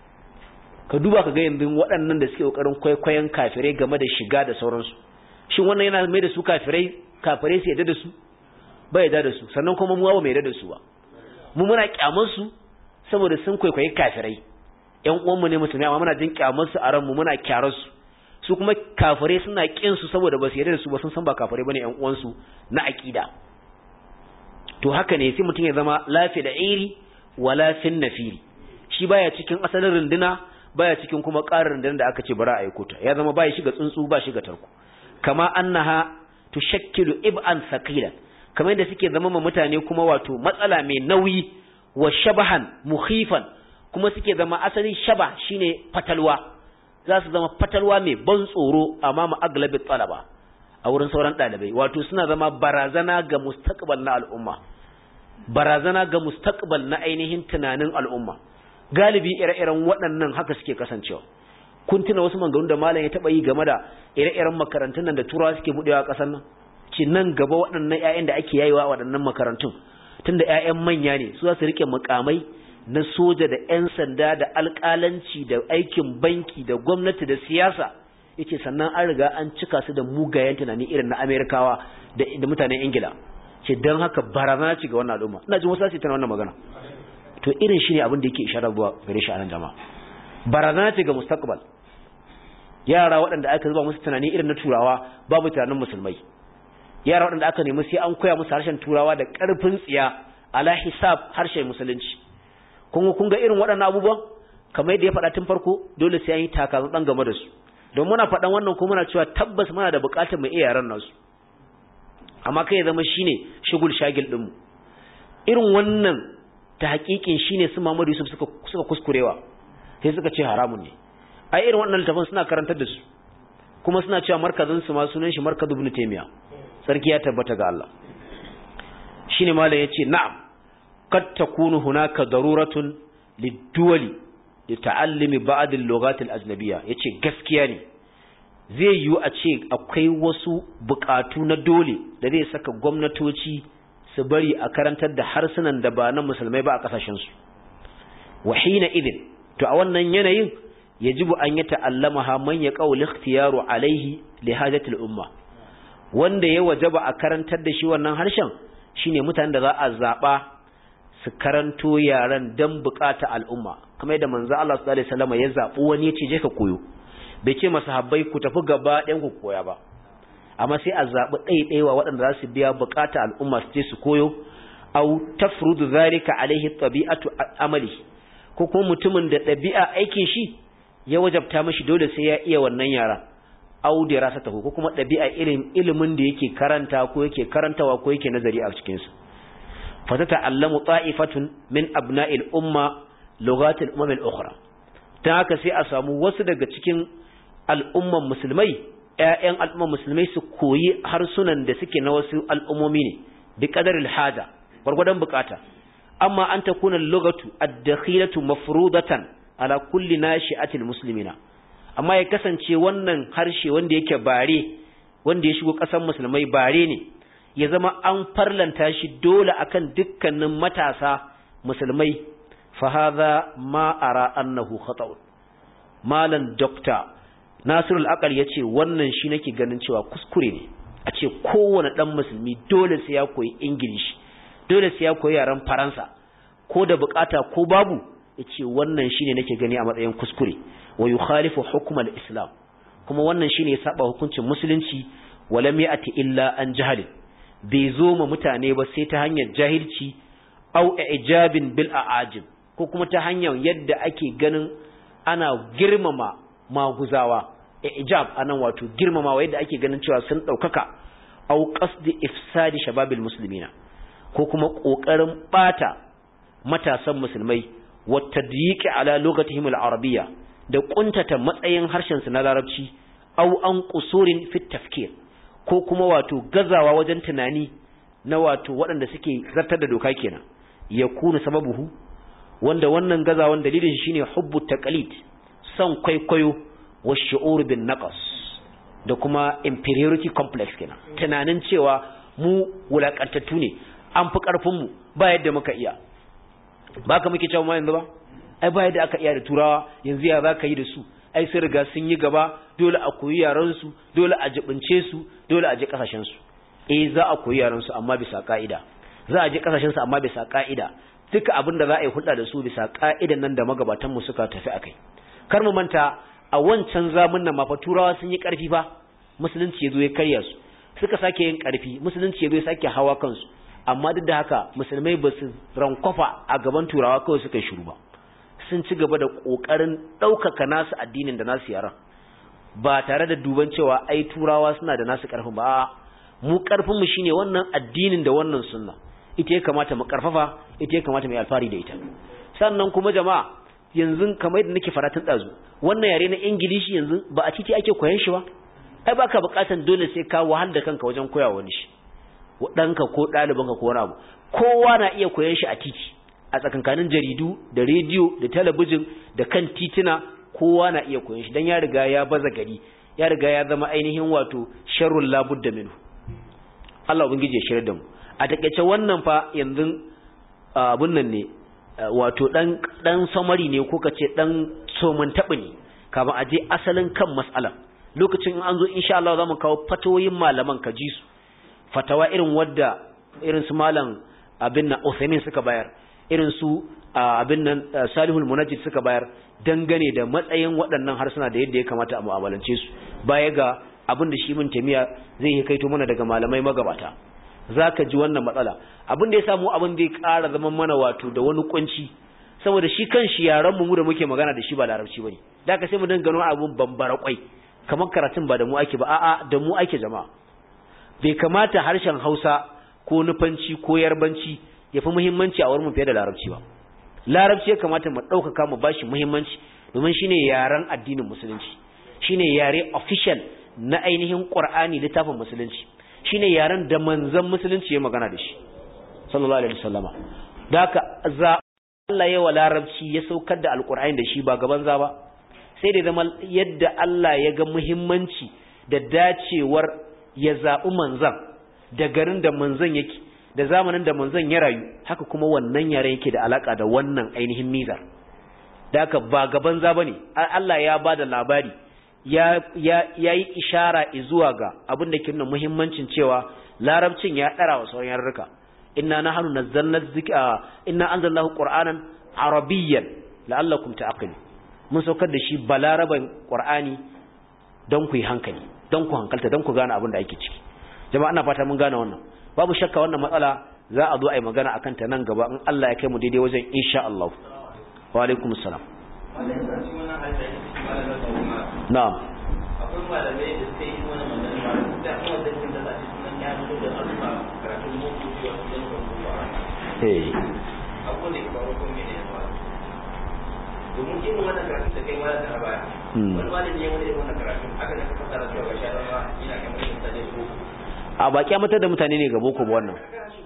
ka duba ka ga yanzu waɗannan da suke ƙoƙarin kwaikwayon kafirai game da shiga da sauransu, shin wannan yana mai da su kafirai kafirai su yadda da su? ba yadda da su. sannan kuma mu ba mai yadda da su ba, mu muna kyamar su saboda sun kwaikwayi kafirai. ƴan uwanmu ne musulmi amma muna jin kyamar su a ranmu, muna kyarar su. su kuma kafirai suna kin su saboda ba su yarda da su ba, sun san ba kafirai bane ƴan uwansu na aqida. to haka ne sai mutum ya zama lafi da iri wala fin nafiri, shi baya cikin asalin runduna, baya cikin kuma ƙarin rundunar da aka ce bara a yi kota, ya zama baya shiga tsuntsu ba shiga tarko. kama annaha tushakkilu ib'an thaqilan, kamar yadda suke zama ma mutane kuma wato matsala mai nauyi, wa shabahan mukhifan, kuma suke zama asalin shaba shine fatalwa, za su zama fatalwa mai ban tsoro amma ma aglabi talaba a wurin sauran dalibai, wato suna zama barazana ga mustaqbal na al'umma, barazana ga mustaqbal na ainihin tunanin al'umma. galibi ire-iren waɗannan haka suke kasancewa. kun tuna wasu maganganun da malam ya taba yi game da ire-iren makarantun nan da turawa suke budewa a ƙasar nan, ci nan gaba waɗannan ƴaƴan da ake yayewa a waɗannan makarantun, tunda ƴaƴan manya ne, su za su rike mukamai na soja da ƴan sanda da alƙalanci da aikin banki da gwamnati da siyasa, yace sannan an riga an cika su da mugayen tunani irin na Amerikawa da, da mutanen Ingila. ce dan haka barazana ce ga wannan al'umma ina jin wasu sai tana wannan magana to irin shine abin da yake isharar zuwa gare shi a nan jama'a barazana ce ga mustaqbal yara waɗanda aka zuba musu tunani irin na turawa babu tunanin musulmai yara waɗanda aka nemi sai an koya musu harshen turawa da ƙarfin tsiya ala hisab harshen musulunci kun kun ga irin waɗannan abubuwan kamar yadda ya faɗa tun farko dole sai an yi takazan game da su don muna faɗan wannan kuma muna cewa tabbas muna da buƙatar mu iya yaran nasu amma kai ya zama shine shugul shagil din mu irin wannan ta hakikin shine su Muhammadu Yusuf suka suka kuskurewa sai suka ce haramun ne ai irin wannan littafin suna karantar da su kuma suna cewa markazin su ma sunan shi Markaz Ibn Taymiyyah sarki ya tabbata ga Allah shine malam yace na'am kad takunu hunaka daruratun lid-duwali lita'allimi ba'd al-lughat al-ajnabiyya yace gaskiya ne zai yi a ce akwai wasu bukatu na dole da zai saka gwamnatoci su bari a karantar da harsunan da ba na musulmai ba a kasashen su wa hina idin to a wannan yanayin yajibu an yi ta'allamaha man yaqaw al-ikhtiyaru alayhi li hajati al-umma wanda ya wajaba a karantar da shi wannan harshen shine mutanen da za a zaba su karanto yaran dan bukata al'umma kamar yadda manzo Allah sallallahu alaihi wasallam ya zabi wani ya ce je ka koyo bai ce masahabbai ku tafi gaba ɗayan ku koya ba amma sai a zabi ɗaiɗaiwa waɗanda za su biya bukata al'umma su je su koyo au tafrudu zalika alaihi tabi'atu amali ko kuma mutumin da ɗabi'a aikin shi ya wajabta mashi dole sai ya iya wannan yara au dirasatahu ko kuma ɗabi'a irin ilimin da yake karanta ko yake karantawa ko yake nazari a cikin sa fatata'allamu ta'ifatun min abna'il umma lughatil umam al-ukhra ta haka sai a samu wasu daga cikin al'umman musulmai ƴaƴan al'umman musulmai su koyi harsunan da suke na wasu al'ummomi ne bi qadaril haja gurgudan bukata amma an takuna al-lughatu ad-dakhilatu mafrudatan ala kulli nashi'atil muslimina amma ya kasance wannan harshe wanda yake bare wanda ya shigo ƙasar musulmai bare ne ya zama an farlanta shi dole akan dukkanin matasa musulmai fa hadha ma ara annahu khata' malan dokta Nasirul Aqal yace wannan shi nake ganin cewa kuskure ne a ce kowane dan musulmi dole sai ya koyi English dole sai ya koyi yaren Faransa ko da bukata ko babu yace wannan shine nake gani a matsayin kuskure wa yukhalifu hukm al-islam kuma wannan shine ya saba hukuncin musulunci walam ya'ti illa an jahil bai zo ma mutane ba sai ta hanyar jahilci au ijabin bil aajib ko kuma ta hanyar yadda ake ganin ana girmama maguzawa ijab anan wato girmamawa yadda ake ganin cewa sun daukaka au qasdi ifsadi shababil muslimina ko kuma kokarin bata matasan musulmai wa tadyiqi ala lughatihim al-arabiyya da kuntata matsayin harshen su na larabci au an qusurin fi tafkir ko kuma wato gazawa wajen tunani na wato waɗanda suke zartar da doka kenan yakunu sababuhu wanda wannan gazawan dalilin shi shine hubbu taqlid son kwaikwayo wa shu'ur bin naqas da kuma inferiority complex kenan tunanin cewa mu wulakantattu ne an fi karfin mu ba yadda muka iya ba ka muke cewa ma yanzu ba ai ba yadda aka iya da turawa yanzu ya zaka yi da su ai sun riga sun yi gaba dole a koyi yaran su dole a jibince su dole a je kasashen su eh za a koyi yaran su amma bisa ka'ida za a je kasashen su amma bisa ka'ida duka abin da za a yi hulɗa da su bisa ka'idan nan da magabatan mu suka tafi akai kar mu manta a wancan zamanin nan ma fa turawa sun yi karfi fa musulunci yazo ya karya su suka sake yin karfi musulunci yazo ya sake hawa kansu amma duk da haka musulmai ba su rankwafa a gaban turawa kawai suka yi shiru ba sun ci gaba da kokarin ɗaukaka nasu addinin da nasu yaran ba tare da duban cewa ai turawa suna da nasu karfin ba mu karfin mu shine wannan addinin da wannan sunna ita ya kamata mu karfafa ita ya kamata mu yi alfari da ita sannan kuma jama'a yanzu kamar yadda nake faratin dazu wannan yare na Ingilishi yanzu ba a titi ake koyan shi ba ai baka bukatan dole sai ka wahal da kanka wajen koyawa wani shi danka ko ɗalibanka ko wani abu kowa na iya koyan shi a titi a tsakankanin jaridu da rediyo da talabijin da kan titina kowa na iya koyan shi dan ya riga ya baza gari ya riga ya zama ainihin wato sharrul labudda minhu Allah ubangiji ya shirye da mu a takeice wannan fa yanzu abun nan ne wato dan dan samari ne ko kace dan soman tabi ne kafin a je asalin kan mas'alan lokacin in an zo insha Allah zamu kawo fatawoyin malaman ka ji su fatawa irin wadda irin su malam abin nan Uthaymin suka bayar irin su abin nan Salihul Munajjid suka bayar dangane da matsayin waɗannan harsuna da yadda ya kamata a mu'amalance su baya ga abin da shi mun tamiya zai yi kaito mana daga malamai magabata zaka ji wannan matsala abin da ya samu abin da ya ƙara zaman mana wato da wani kunci saboda shi kanshi yaran mu da muke magana da shi ba larabci bane da ka sai mu dinga gano abun bambara kwai kamar karatun ba da mu ake ba a'a da mu ake jama'a bai kamata harshen Hausa ko nufanci ko yarbanci yafi muhimmanci a wurin mu fiye da larabci ba larabci ya kamata mu ɗaukaka mu bashi muhimmanci domin shine yaren addinin musulunci shine yare official na ainihin Qur'ani littafin musulunci shine yaren da manzon musulunci ya magana da shi sallallahu alaihi wasallama da haka za Allah ya wa larabci ya saukar da alqur'ani da shi ba gaban za ba sai da zama yadda Allah ya ga muhimmanci da dacewar ya zabi manzon da garin da manzon yake da zamanin da manzon ya rayu haka kuma wannan yare yake da alaka da wannan ainihin mizar da haka ba gaban za bane Allah ya bada labari ya ya yayi ishara zuwa ga abin da ke nuna muhimmancin cewa larabcin ya dara wa sauran yarurruka inna nahnu nazzalna dhikra inna anzalnahu qur'anan arabiyyan la'allakum ta'qilun mun saukar da shi balaraban qur'ani don ku yi hankali don ku hankalta don ku gane abin da ake ciki jama'a ina fata mun gane wannan babu shakka wannan matsala za a zo a yi magana akan ta nan gaba in Allah ya kai mu daidai wajen insha Allah wa alaikum assalam na'am akwai malamai da suke yi wannan magana da kuma da kin da zai sunan ya zo da alfa karatun mutu da wajen kuma eh akwai da ba ko ne ne ba domin kin wannan karatun da kai wala da baya wani malami ya wani wannan karatun aka da ka fara cewa ga sharar ma ina kamar yin ta da ko a baki amatar da mutane ne ga boko ba wannan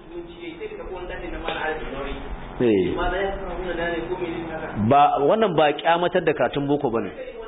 ba wannan ba kyamatar da katun boko bane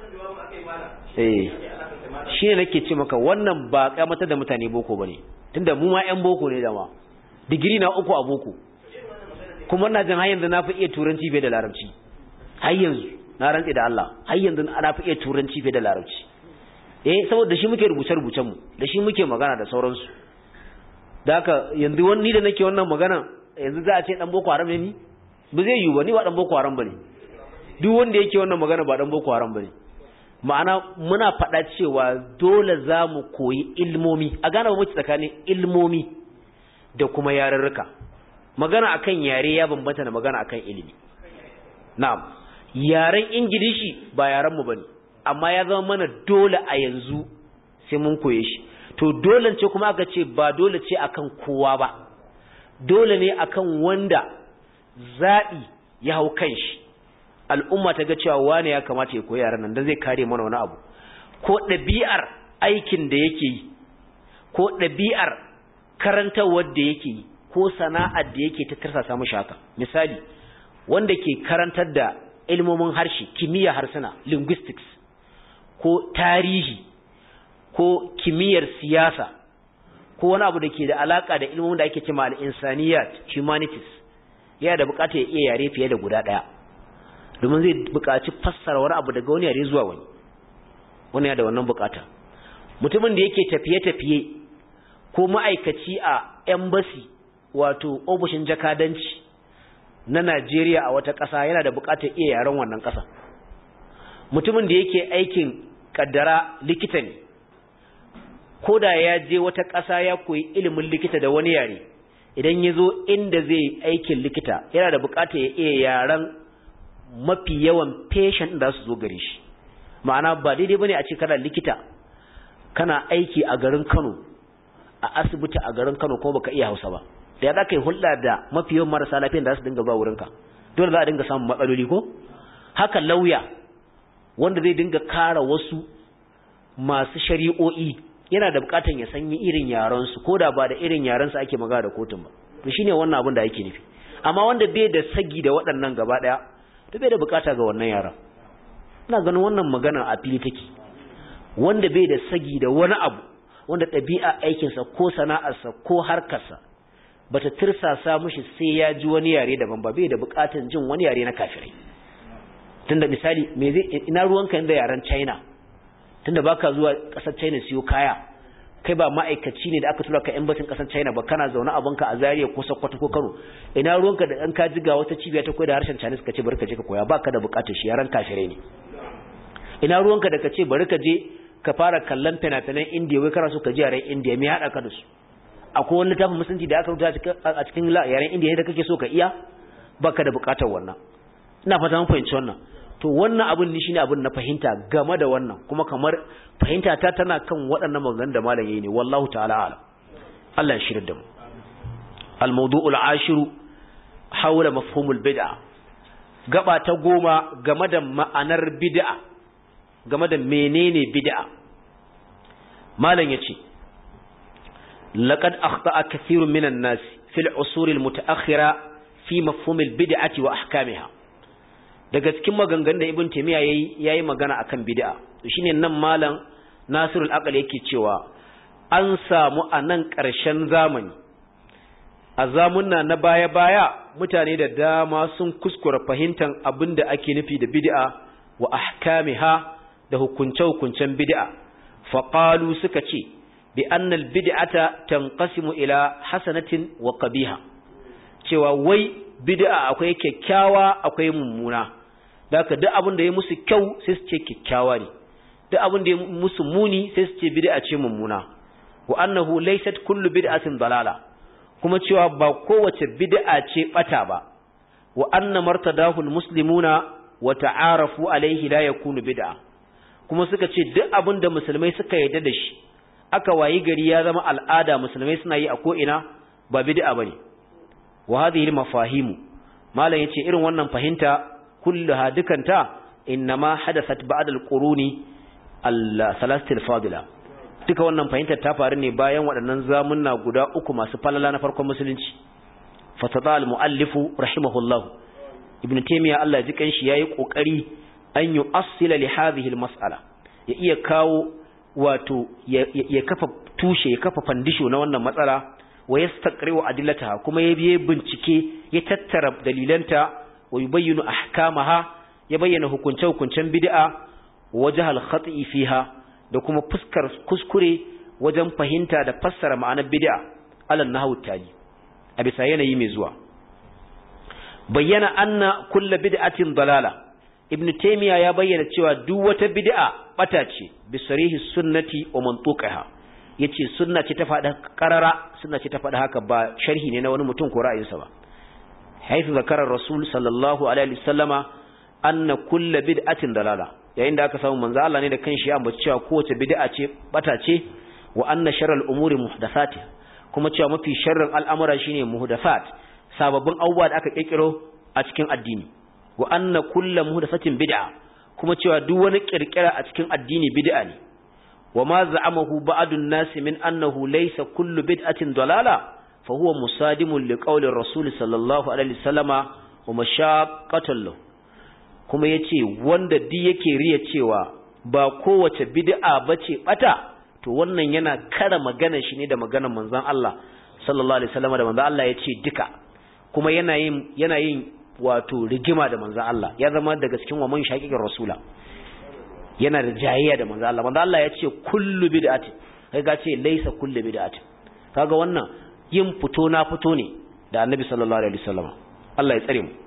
eh shi ne nake ce maka wannan ba kyamatar da mutane boko bane tunda mu ma ƴan boko ne dama digiri na uku a boko kuma ina jin har yanzu na fi iya turanci fiye da larabci har yanzu na rantsi da Allah har yanzu na fi iya turanci fiye da larabci eh saboda shi muke rubuce rubucen mu da shi muke magana da sauransu da haka yanzu wani da nake wannan magana yanzu za a ce dan boko haram ne ni ba zai yiwu ba ni ba dan boko haram bane duk wanda yake wannan magana ba dan boko haram bane ma'ana muna faɗa cewa dole za mu koyi ilmomi a gane ba muke tsakanin ilmomi da kuma yarurruka magana akan yare ya bambanta da magana akan ilimi na'am yaren ingilishi ba yaren mu bane amma ya zama mana dole a yanzu sai mun koye shi to dole ce kuma aka ce ba dole ce akan kowa ba dole ne akan wanda zaɓi ya hau kanshi al'umma ta ga cewa wane ya kamata ya koyi yaran nan dan zai kare mana wani abu ko ɗabi'ar aikin da yake yi ko ɗabi'ar karantawar da yake yi ko sana'ar da yake ta tarsasa mishi haka misali wanda ke karantar da ilmomin harshe kimiyya harsuna linguistics ko tarihi ko kimiyyar siyasa ko wani abu da ke da alaka da ilmomin da ake cewa al-insaniyat humanities yana da bukatar ya iya yare fiye da guda daya domin zai bukaci fassara wani abu daga wani yare zuwa wani wani yana da wannan bukata mutumin da yake tafiye-tafiye ko ma'aikaci a embassy wato ofishin jakadanci na Najeriya a wata ƙasa yana da bukatar iya yaren wannan ƙasa mutumin da yake aikin kaddara likita ne ko da ya je wata ƙasa ya koyi ilimin likita da wani yare idan ya zo inda zai aikin likita yana da bukatar ya iya yaren mafi yawan patient da su zo gare shi ma'ana ba daidai bane a ce kana likita kana aiki a garin Kano a asibiti a garin Kano ko baka iya Hausa ba da ya za ka yi hulɗa da mafi yawan marasa lafiyan da su dinga zuwa wurinka dole za a dinga samun matsaloli ko haka lauya wanda zai dinga kara wasu masu shari'o'i yana da bukatan ya sanyi irin yaran su koda ba da irin yaran su ake magana da kotun ba to shine wannan abin da ake nufi amma wanda bai da sagi da waɗannan gaba daya to bai da bukata ga wannan yaran ina ganin wannan magana a fili take wanda bai da sagi da wani abu wanda ɗabi'a aikin sa ko sana'arsa ko harkarsa bata tirsasa mishi sai ya ji wani yare daban ba bai da bukatan jin wani yare na kafirai tunda misali me zai ina ruwanka inda yaran China tunda baka zuwa kasar China siyo kaya kai ba ma'aikaci ne da aka tura ka embassy kasar China ba, kana zaune a banka a Zaria ko Sokoto ko Kano. Ina ruwanka da an ka jiga wata cibiya ta koyar da harshen Chinese ka ce bari ka je ka koya, baka da bukatar shi, yaran kafirai ne. Ina ruwanka da ka ce bari ka je ka fara kallon fina-finan India, wai kana so ka ji yaren India, me haɗa ka da su? Akwai wani littafin musulunci da aka rubuta a cikin yaren India ne da kake so ka iya, baka da bukatar wannan. Ina fata mun fahimci wannan. To wannan abun ni shine abun na fahimta game da wannan, kuma kamar fahimta ta tana kan waɗannan maganganun da malam yayi ne, wallahu ta'ala alam. Allah ya shirya da mu. Al-mawdu'ul ashiru hawla mafhumul bid'a. Gaba ta goma game da ma'anar bid'a, game da menene bid'a. Malam yace laqad akhta'a kathirun minan nas fil usur al mutaakhira fi mafhum al bid'ati wa ahkamiha. Daga cikin maganganun da Ibn Taymiyyah yayi yayi magana akan bid'a, shine nan malam Nasirul Aqal yake cewa an samu a nan ƙarshen zamani, a zamunna na baya-baya mutane da dama sun kuskura fahimtar abin da ake nufi da bid'a wa ahkamiha da hukunce-hukuncen bid'a. Faqalu suka ce bi annal bid'ata tanqasimu ila hasanatin wa qabiha, cewa wai bid'a akwai kyakkyawa akwai mummuna. Da haka duk abin da ya musu kyau sai su ce kyakkyawa ne, duk abin da ya musu muni sai su ce bid'a ce mummuna. Wa annahu laysat kullu bid'atin dalala, kuma cewa ba kowace bid'a ce bata ba. Wa anna martadahu almuslimuna wa ta'arafu alayhi la yakunu bid'a, kuma suka ce duk abin da musulmai suka yarda da shi aka wayi gari ya zama al'ada musulmai suna yi a ko ina ba bid'a bane. Wa hadhihi almafahimu, malan yace irin wannan fahimta kulluha dukanta innama hadathat ba'da alquruni al-thalathati al-fadila. Duka wannan fahimtar ta faru ne bayan waɗannan zamunna guda uku masu falala na farkon musulunci. Fatata al-muallifu rahimahullah, Ibn Taymiyyah Allah ya ji kanshi yayi kokari an yu'assila li hadhihi al-mas'ala, ya iya kawo wato ya kafa tushe, ya kafa fandisho na wannan matsala, wa yastaqri'u adillataha, kuma ya biye bincike ya tattara dalilanta, wa yubayyinu ahkamaha, ya bayyana hukunce hukuncen bid'a, wajhal khati'i fiha, da kuma fuskar kuskure wajen fahimta da fassara ma'anar bid'a alal nahwu tali, a bisa yanayi mai zuwa. Bayyana anna kullu bid'atin dalala, Ibn Taymiyyah ya bayyana cewa duk wata bid'a bata ce bi sarihi sunnati wa mantuqiha, yace sunna ce ta faɗa qarara, sunna ce ta faɗa haka, ba sharhi ne na wani mutum ko ra'ayinsa ba. Haythu zakara Rasul sallallahu alaihi wasallama anna kullu bid'atin dalala, yayin da aka samu manzo Allah ne da kanshi ya ambaci cewa kowace bid'a ce bata ce, wa anna sharral umuri muhdathati, kuma cewa mafi sharrin al'amura shine muhdathat, sababbin abubuwa da aka kirkiro a cikin addini. Wa anna kullu muhdathatin bid'a, kuma cewa duk wani kirkira a cikin addini bid'a ne. wa ma za'amahu ba'dun nas min annahu laysa kullu bid'atin dalala fa huwa musadimun liqawli rasul sallallahu alaihi wasallama wa mashaqqatan lahu. Kuma yace wanda di yake riya cewa ba kowace bid'a bace bata, to wannan yana kara magana shi ne da maganar manzon Allah sallallahu alaihi wasallama, da manzon Allah yace duka, kuma yana yin yana yin wato rigima da manzon Allah, ya zama daga cikin wa man shaqiqir rasula, yana da jayayya da manzon Allah. Manzon Allah yace kullu bid'ati, kai ga ce laysa kullu bid'ati, kaga wannan yin fito na fito ne da annabi sallallahu alaihi wasallama. Allah ya tsare mu.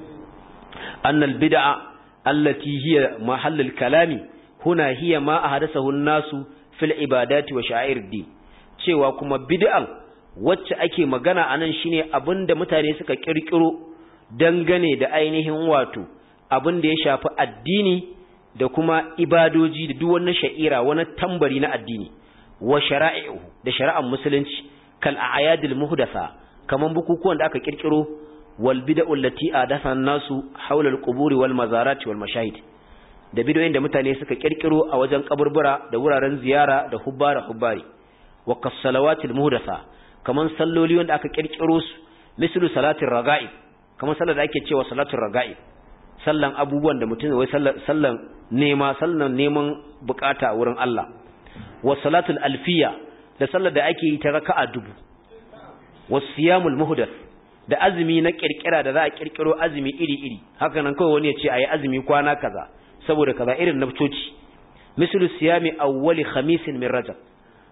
annal bid'a allati hiya mahallul kalami huna hiya ma ahdathahu an-nasu fil ibadati wa sha'air din, cewa kuma bid'an wacce ake magana anan shine abinda mutane suka kirkiro dangane da ainihin wato abinda ya shafi addini da kuma ibadoji da duk wannan sha'ira, wani tambari na addini, wa shara'i'u da shari'ar musulunci, kal a'yadil muhdatha, kaman bukukuwan da aka kirkiro, wal bid'u allati adatha an-nasu hawla al-quburi wal mazarati wal mashahid, da bid'o'in da mutane suka kirkiro a wajen kaburbura da wuraren ziyara da hubbara hubbari, wa kas-salawatil muhdatha, kaman salloli wanda aka kirkiro su, mislu salatir raga'ib, kaman sallar da ake cewa salatul raga'ib, sallan abubuwan da mutum wai sallan nema, sallan neman bukata a wurin Allah, wa salatul alfiya, da sallar da ake yi ta raka'a dubu, wa siyamul muhdath, da azumi na kirkira da za a kirkiro azumi iri-iri, haka nan kawai wani ya ce ayi azumi kwana kaza saboda kaza, irin naftoci, mislu siyami awwali khamisin min rajab,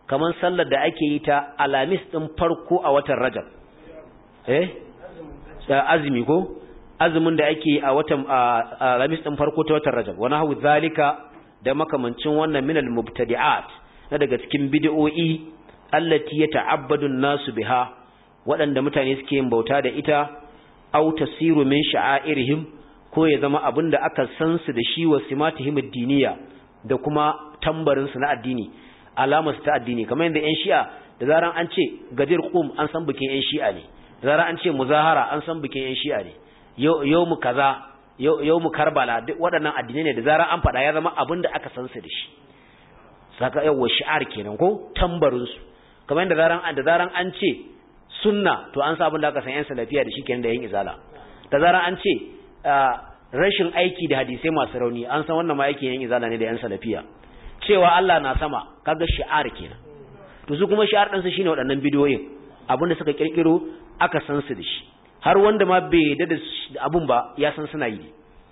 kaman sallar da ake yi ta alamis din farko a watan Rajab eh azumi ko azumin da ake yi a watan alamis din farko ta watan Rajab wa nahu zalika da makamancin wannan min al-mubtadi'at na daga cikin bid'o'i allati yata'abbadu an-nasu biha waɗanda mutane suke yin bauta da ita aw tasiru min sha'airihim ko ya zama abinda aka san su da shi wa simatihim ad-diniya da kuma tambarin su na addini alamar su ta addini kamar yadda ƴan Shi'a da zaran an ce gadir qum an san bikin ƴan Shi'a ne da zaran an ce muzahara an san bikin ƴan Shi'a ne yau mu kaza yau mu Karbala duk waɗannan addinai ne da zaran an faɗa ya zama abinda aka san su da shi saka yawa shi'ar kenan ko tambarin su kamar yadda zaran an da zaran an ce sunna to an sa abin da aka san ƴan salafiya da shi kenan da ƴan izala da zaran an ce rashin aiki da hadisai masu rauni an san wannan ma yake ƴan izala ne da ƴan salafiya cewa Allah na sama kaga shi'ar kenan to su kuma shi'ar din su shine waɗannan bidiyoyin abinda suka kirkiro aka san su da shi har wanda ma bai yarda da abun ba ya san suna yi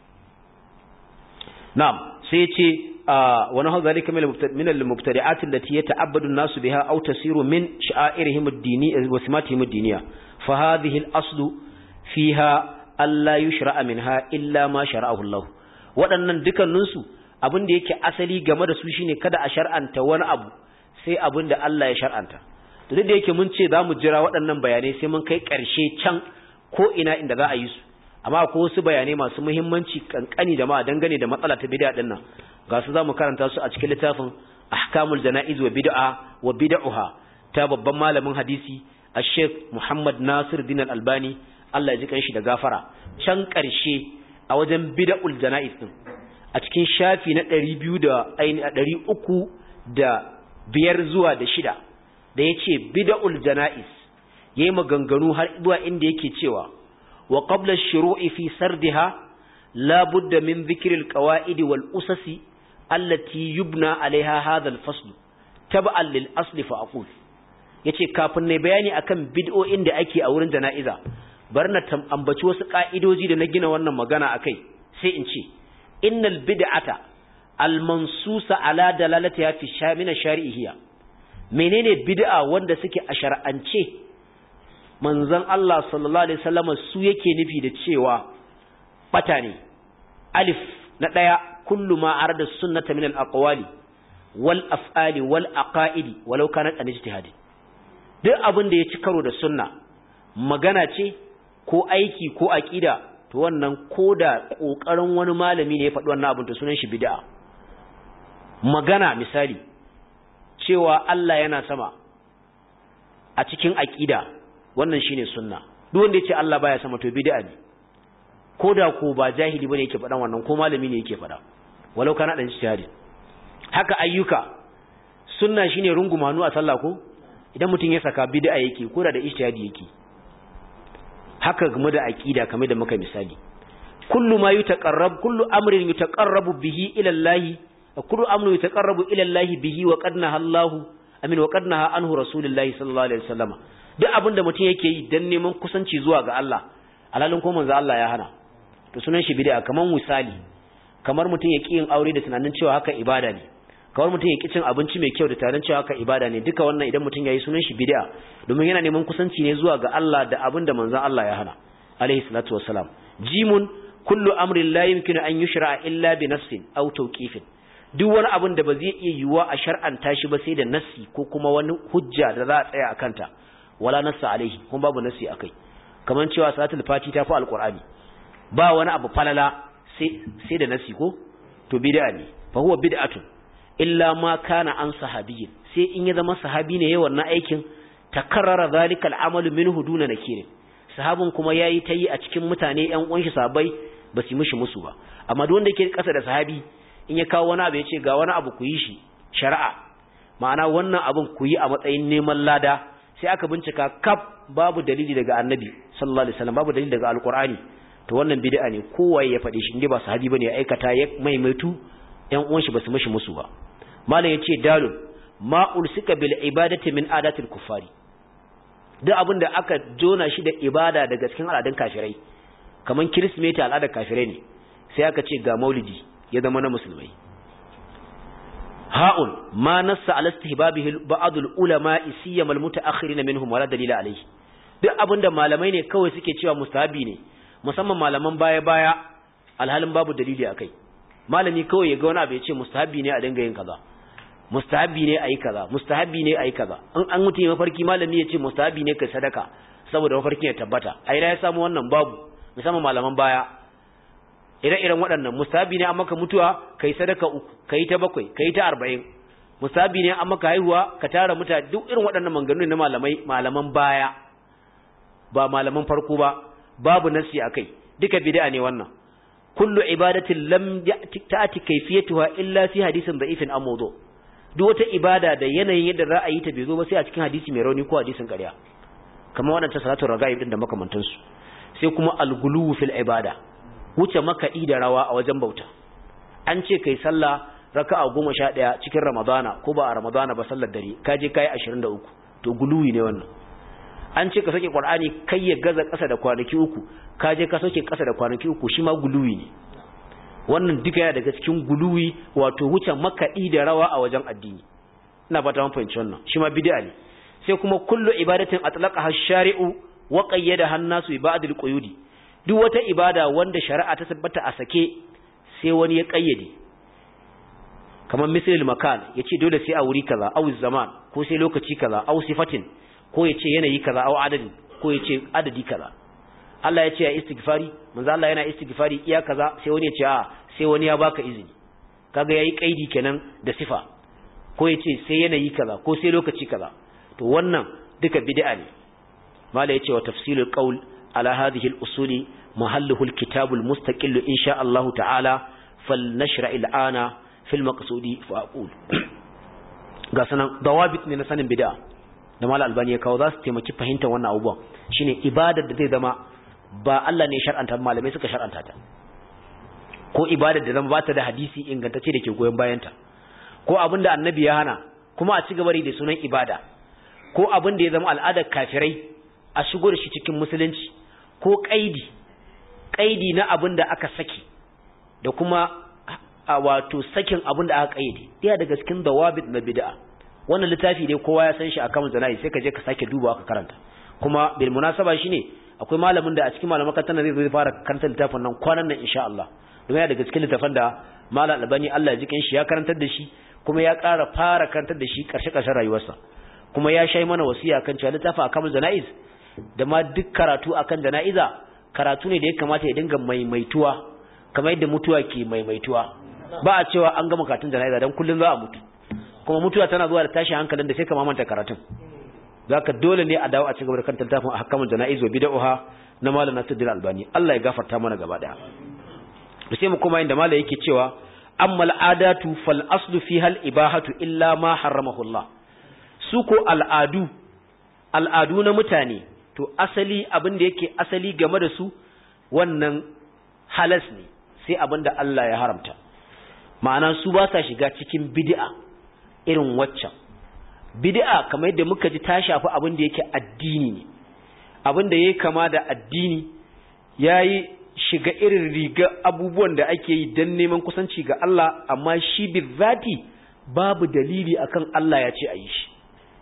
na'am sai ya ce wa nahu zalika min al-mubtadi'at allati yata'abbadu an-nasu biha aw tasiru min sha'airihim ad-dini wa simatihim ad-diniya fa hadhihi al-aslu fiha alla yushra'a minha illa ma shara'ahu Allah waɗannan dukannin su abin da yake asali game da su shine kada a shar'anta wani abu sai abin da Allah ya shar'anta to duk da yake mun ce zamu jira waɗannan bayanai sai mun kai ƙarshe can ko ina inda za a yi su amma akwai wasu bayanai masu muhimmanci kankani jama'a dangane da matsala ta bid'a din nan ga su zamu karanta su a cikin littafin ahkamul janaiz wa bid'a wa bid'uha ta babban malamin hadisi Sheikh Muhammad Nasir Din Al-Albani Allah ya ji kanshi da gafara can ƙarshe a wajen bid'ul janaiz din a cikin shafi na ɗari biyu da ɗari uku da biyar zuwa da shida da yace bid'ul janaiz yayi maganganu har zuwa inda yake cewa wa qabla ash-shuru'i fi sardiha la budda min dhikri al-qawa'id wal usasi allati yubna 'alayha hadha al-fasl tab'an lil asli fa aqul yace kafin ne bayani akan bid'o'in da ake a wurin jana'iza bar na ambaci wasu ka'idoji da na gina wannan magana akai sai in ce innal bid'ata al-mansusa ala dalalatiha fi shamina shari'iyya menene bid'a wanda suke a shar'ance manzon Allah sallallahu alaihi wasallam su yake nufi da cewa bata ne alif na daya kullu ma arada sunnata min al-aqwali wal af'ali wal aqaidi walau kanat an ijtihadi duk abin da ya ci karo da sunna magana ce ko aiki ko aqida to wannan koda kokarin wani malami ne ya faɗi wannan abin to sunan shi bid'a magana misali cewa Allah yana sama a cikin aqida wannan shine sunna duk wanda yace Allah baya sama to bid'a ne koda ko ba jahili bane yake faɗan wannan ko malami ne yake faɗa walau kana dan ijtihadi haka ayyuka sunna shine rungumanu a sallah ko idan mutum ya saka bid'a yake koda da ijtihadi yake haka game da aqida kamar da muka misali kullu ma yutaqarrab kullu amrin yutaqarrabu bihi ila Allah kullu amrin yutaqarrabu ila Allah bihi wa qad naha Allah amin wa qad naha anhu rasulullahi sallallahu alaihi wasallam duk abinda mutum yake yi dan neman kusanci zuwa ga Allah alalin ko manzo Allah ya hana to sunan shi bid'a kaman misali kamar mutum ya ki yin aure da tunanin cewa haka ibada ne kamar mutum ya ki cin abinci mai kyau da tunanin cewa haka ibada ne duka wannan idan mutum yayi sunan shi bid'a domin yana neman kusanci ne zuwa ga Allah da abinda manzo Allah ya hana alaihi salatu wassalam jimun kullu amrin la yumkinu an yushra illa bi nafsin aw tawqifin duk wani abin da ba zai iya yiwuwa a shar'anta shi ba sai da nassi ko kuma wani hujja da za a tsaya akan ta wala nassa alaihi kuma babu nassi akai kaman cewa salatul fati ta fi alqur'ani ba wani abu falala sai sai da nassi ko to bid'a ne fa huwa bid'atun illa ma kana an sahabiyyin sai in ya zama sahabi ne yayin wannan aikin takarrara zalika al'amalu minhu duna nakir sahabin kuma yayi tayi a cikin mutane ƴan uwan shi sahabbai ba su mishi musu ba amma duk wanda yake kasa da sahabi in ya kawo wani abu ya ce ga wani abu ku yi shi shari'a ma'ana wannan abun ku yi a matsayin neman lada sai aka bincika kaf babu dalili daga annabi sallallahu alaihi wasallam babu dalili daga alqur'ani to wannan bid'a ne kowaye ya faɗi shi inda ba sahabi bane ya aikata ya maimaitu ƴan uwan shi basu mishi musu ba malam yace dalil ma ulsika bil ibadati min adatil kuffari duk abin da aka jona shi da ibada daga cikin al'adun kafirai kaman kirismeti al'adar kafirai ne sai aka ce ga maulidi ya zama na musulmai ha'un ma nassa ala istihbabihi ba'd al-ulama siyama al-mutaakhirin minhum wala dalila alayhi duk abinda malamai ne kawai suke cewa mustahabi ne musamman malaman baya baya alhalin babu dalili akai malami kawai ya ga wani abu ya ce mustahabi ne a dinga yin kaza mustahabi ne ayi kaza mustahabi ne ayi kaza in an mutu mafarki malami ya ce mustahabi ne kai sadaka saboda mafarkin ya tabbata ai da ya samu wannan babu musamman malaman baya ire-iren waɗannan mustahabi ne an maka mutuwa kai sadaka uku kai ta bakwai kai ta arba'in mustahabi ne an maka haihuwa ka tara mutane duk irin waɗannan maganganun na malamai malaman baya ba malaman farko ba babu nasi akai duka bid'a ne wannan kullu ibadatin lam ta'ti kayfiyatuha illa fi hadisin da'ifin aw mawdu duk wata ibada da yanayin yadda za a yi ta bai zo ba sai a cikin hadisi mai rauni ko hadisin ƙarya kamar waɗannan salatul raga'ib din da makamantansu sai kuma al-ghuluw fil ibada wuce makaɗi da rawa a wajen bauta an ce kai sallah raka'a goma sha ɗaya cikin ramadana ko ba a ramadana ba sallar dare ka je kai ashirin da uku to guluwi ne wannan an ce ka soke qur'ani kai ya gaza ƙasa da kwanaki uku ka je ka soke ƙasa da kwanaki uku shi ma guluwi ne wannan duka yana daga cikin guluwi wato wuce makaɗi da rawa a wajen addini ina fata mun fahimci wannan shi ma bid'a ne sai kuma kullu ibadatin atlaqaha ash-shari'u wa qayyadaha an-nasu bi ba'd al-quyudi duk wata ibada wanda shari'a ta tabbata a sake sai wani ya kayyade kamar misalil makan yace dole sai a wuri kaza aw zaman ko sai lokaci kaza aw sifatin ko yace yanayi kaza aw adadi ko yace adadi kaza Allah yace ya istighfari manzo Allah yana istighfari iya kaza sai wani yace a sai wani ya baka izini kaga yayi kaidi kenan da sifa ko yace sai yanayi kaza ko sai lokaci kaza to wannan duka bid'a ne mala yace wa tafsilul qaul على هذه الأصول محله الكتاب المستقل إن شاء الله تعالى فلنشرع الآن في المقصود فأقول قاسنا ضوابط من سنة بداية دمال الألبانية كوضاس تيمكي فهنت وانا أبوا شيني إبادة دي دما با الله نشار أنت مالا ميسك شار أنت ko ibadar da zama bata da hadisi ingantacce da ke goyon bayanta ko abin da annabi ya hana kuma a ci gaba da sunan ibada ko abin da ya zama al'adar kafirai a shigo da shi cikin musulunci ko kaidi kaidi na abin da aka saki da kuma a wato sakin abin da aka kaide iya daga cikin dawabit na bid'a wannan littafi ne kowa ya san shi akan zanayi sai ka je ka sake dubawa ka karanta kuma bil munasaba shine akwai malamin da a cikin malaman katan zai zo fara karanta littafin nan kwanan nan insha Allah domin ya daga cikin littafin da Malam Albani Allah ya jikin shi ya karantar da shi kuma ya ƙara fara karantar da shi karshe karshen rayuwarsa kuma ya shayi mana wasiya kan cewa littafin akan zanaiz da ma duk karatu akan jana'iza karatu ne da ya kamata ya dinga maimaituwa kamar yadda mutuwa ke maimaituwa ba a cewa an gama karatun jana'iza dan kullun za a mutu kuma mutuwa tana zuwa da tashi hankalin da sai ka mamanta karatun zaka dole ne a dawo a cigaba da kan littafin ahkamul jana'iz wa bid'ah na Malam Nasiruddin Albani Allah ya gafarta mana gaba daya sai mu kuma inda Malam yake cewa ammal adatu fal aslu fiha al ibahatu illa ma harramahu Allah su ko al'adu al'adu na mutane to asali abin da yake asali game da su wannan halas ne sai abin da Allah ya haramta ma'ana su ba sa shiga cikin bid'a irin waccan bid'a kamar yadda muka ji ta shafi abin da yake addini ne abin da yake kama da addini yayi shiga irin riga abubuwan da ake yi dan neman kusanci ga Allah amma shi bizati babu dalili akan Allah ya ce a yi shi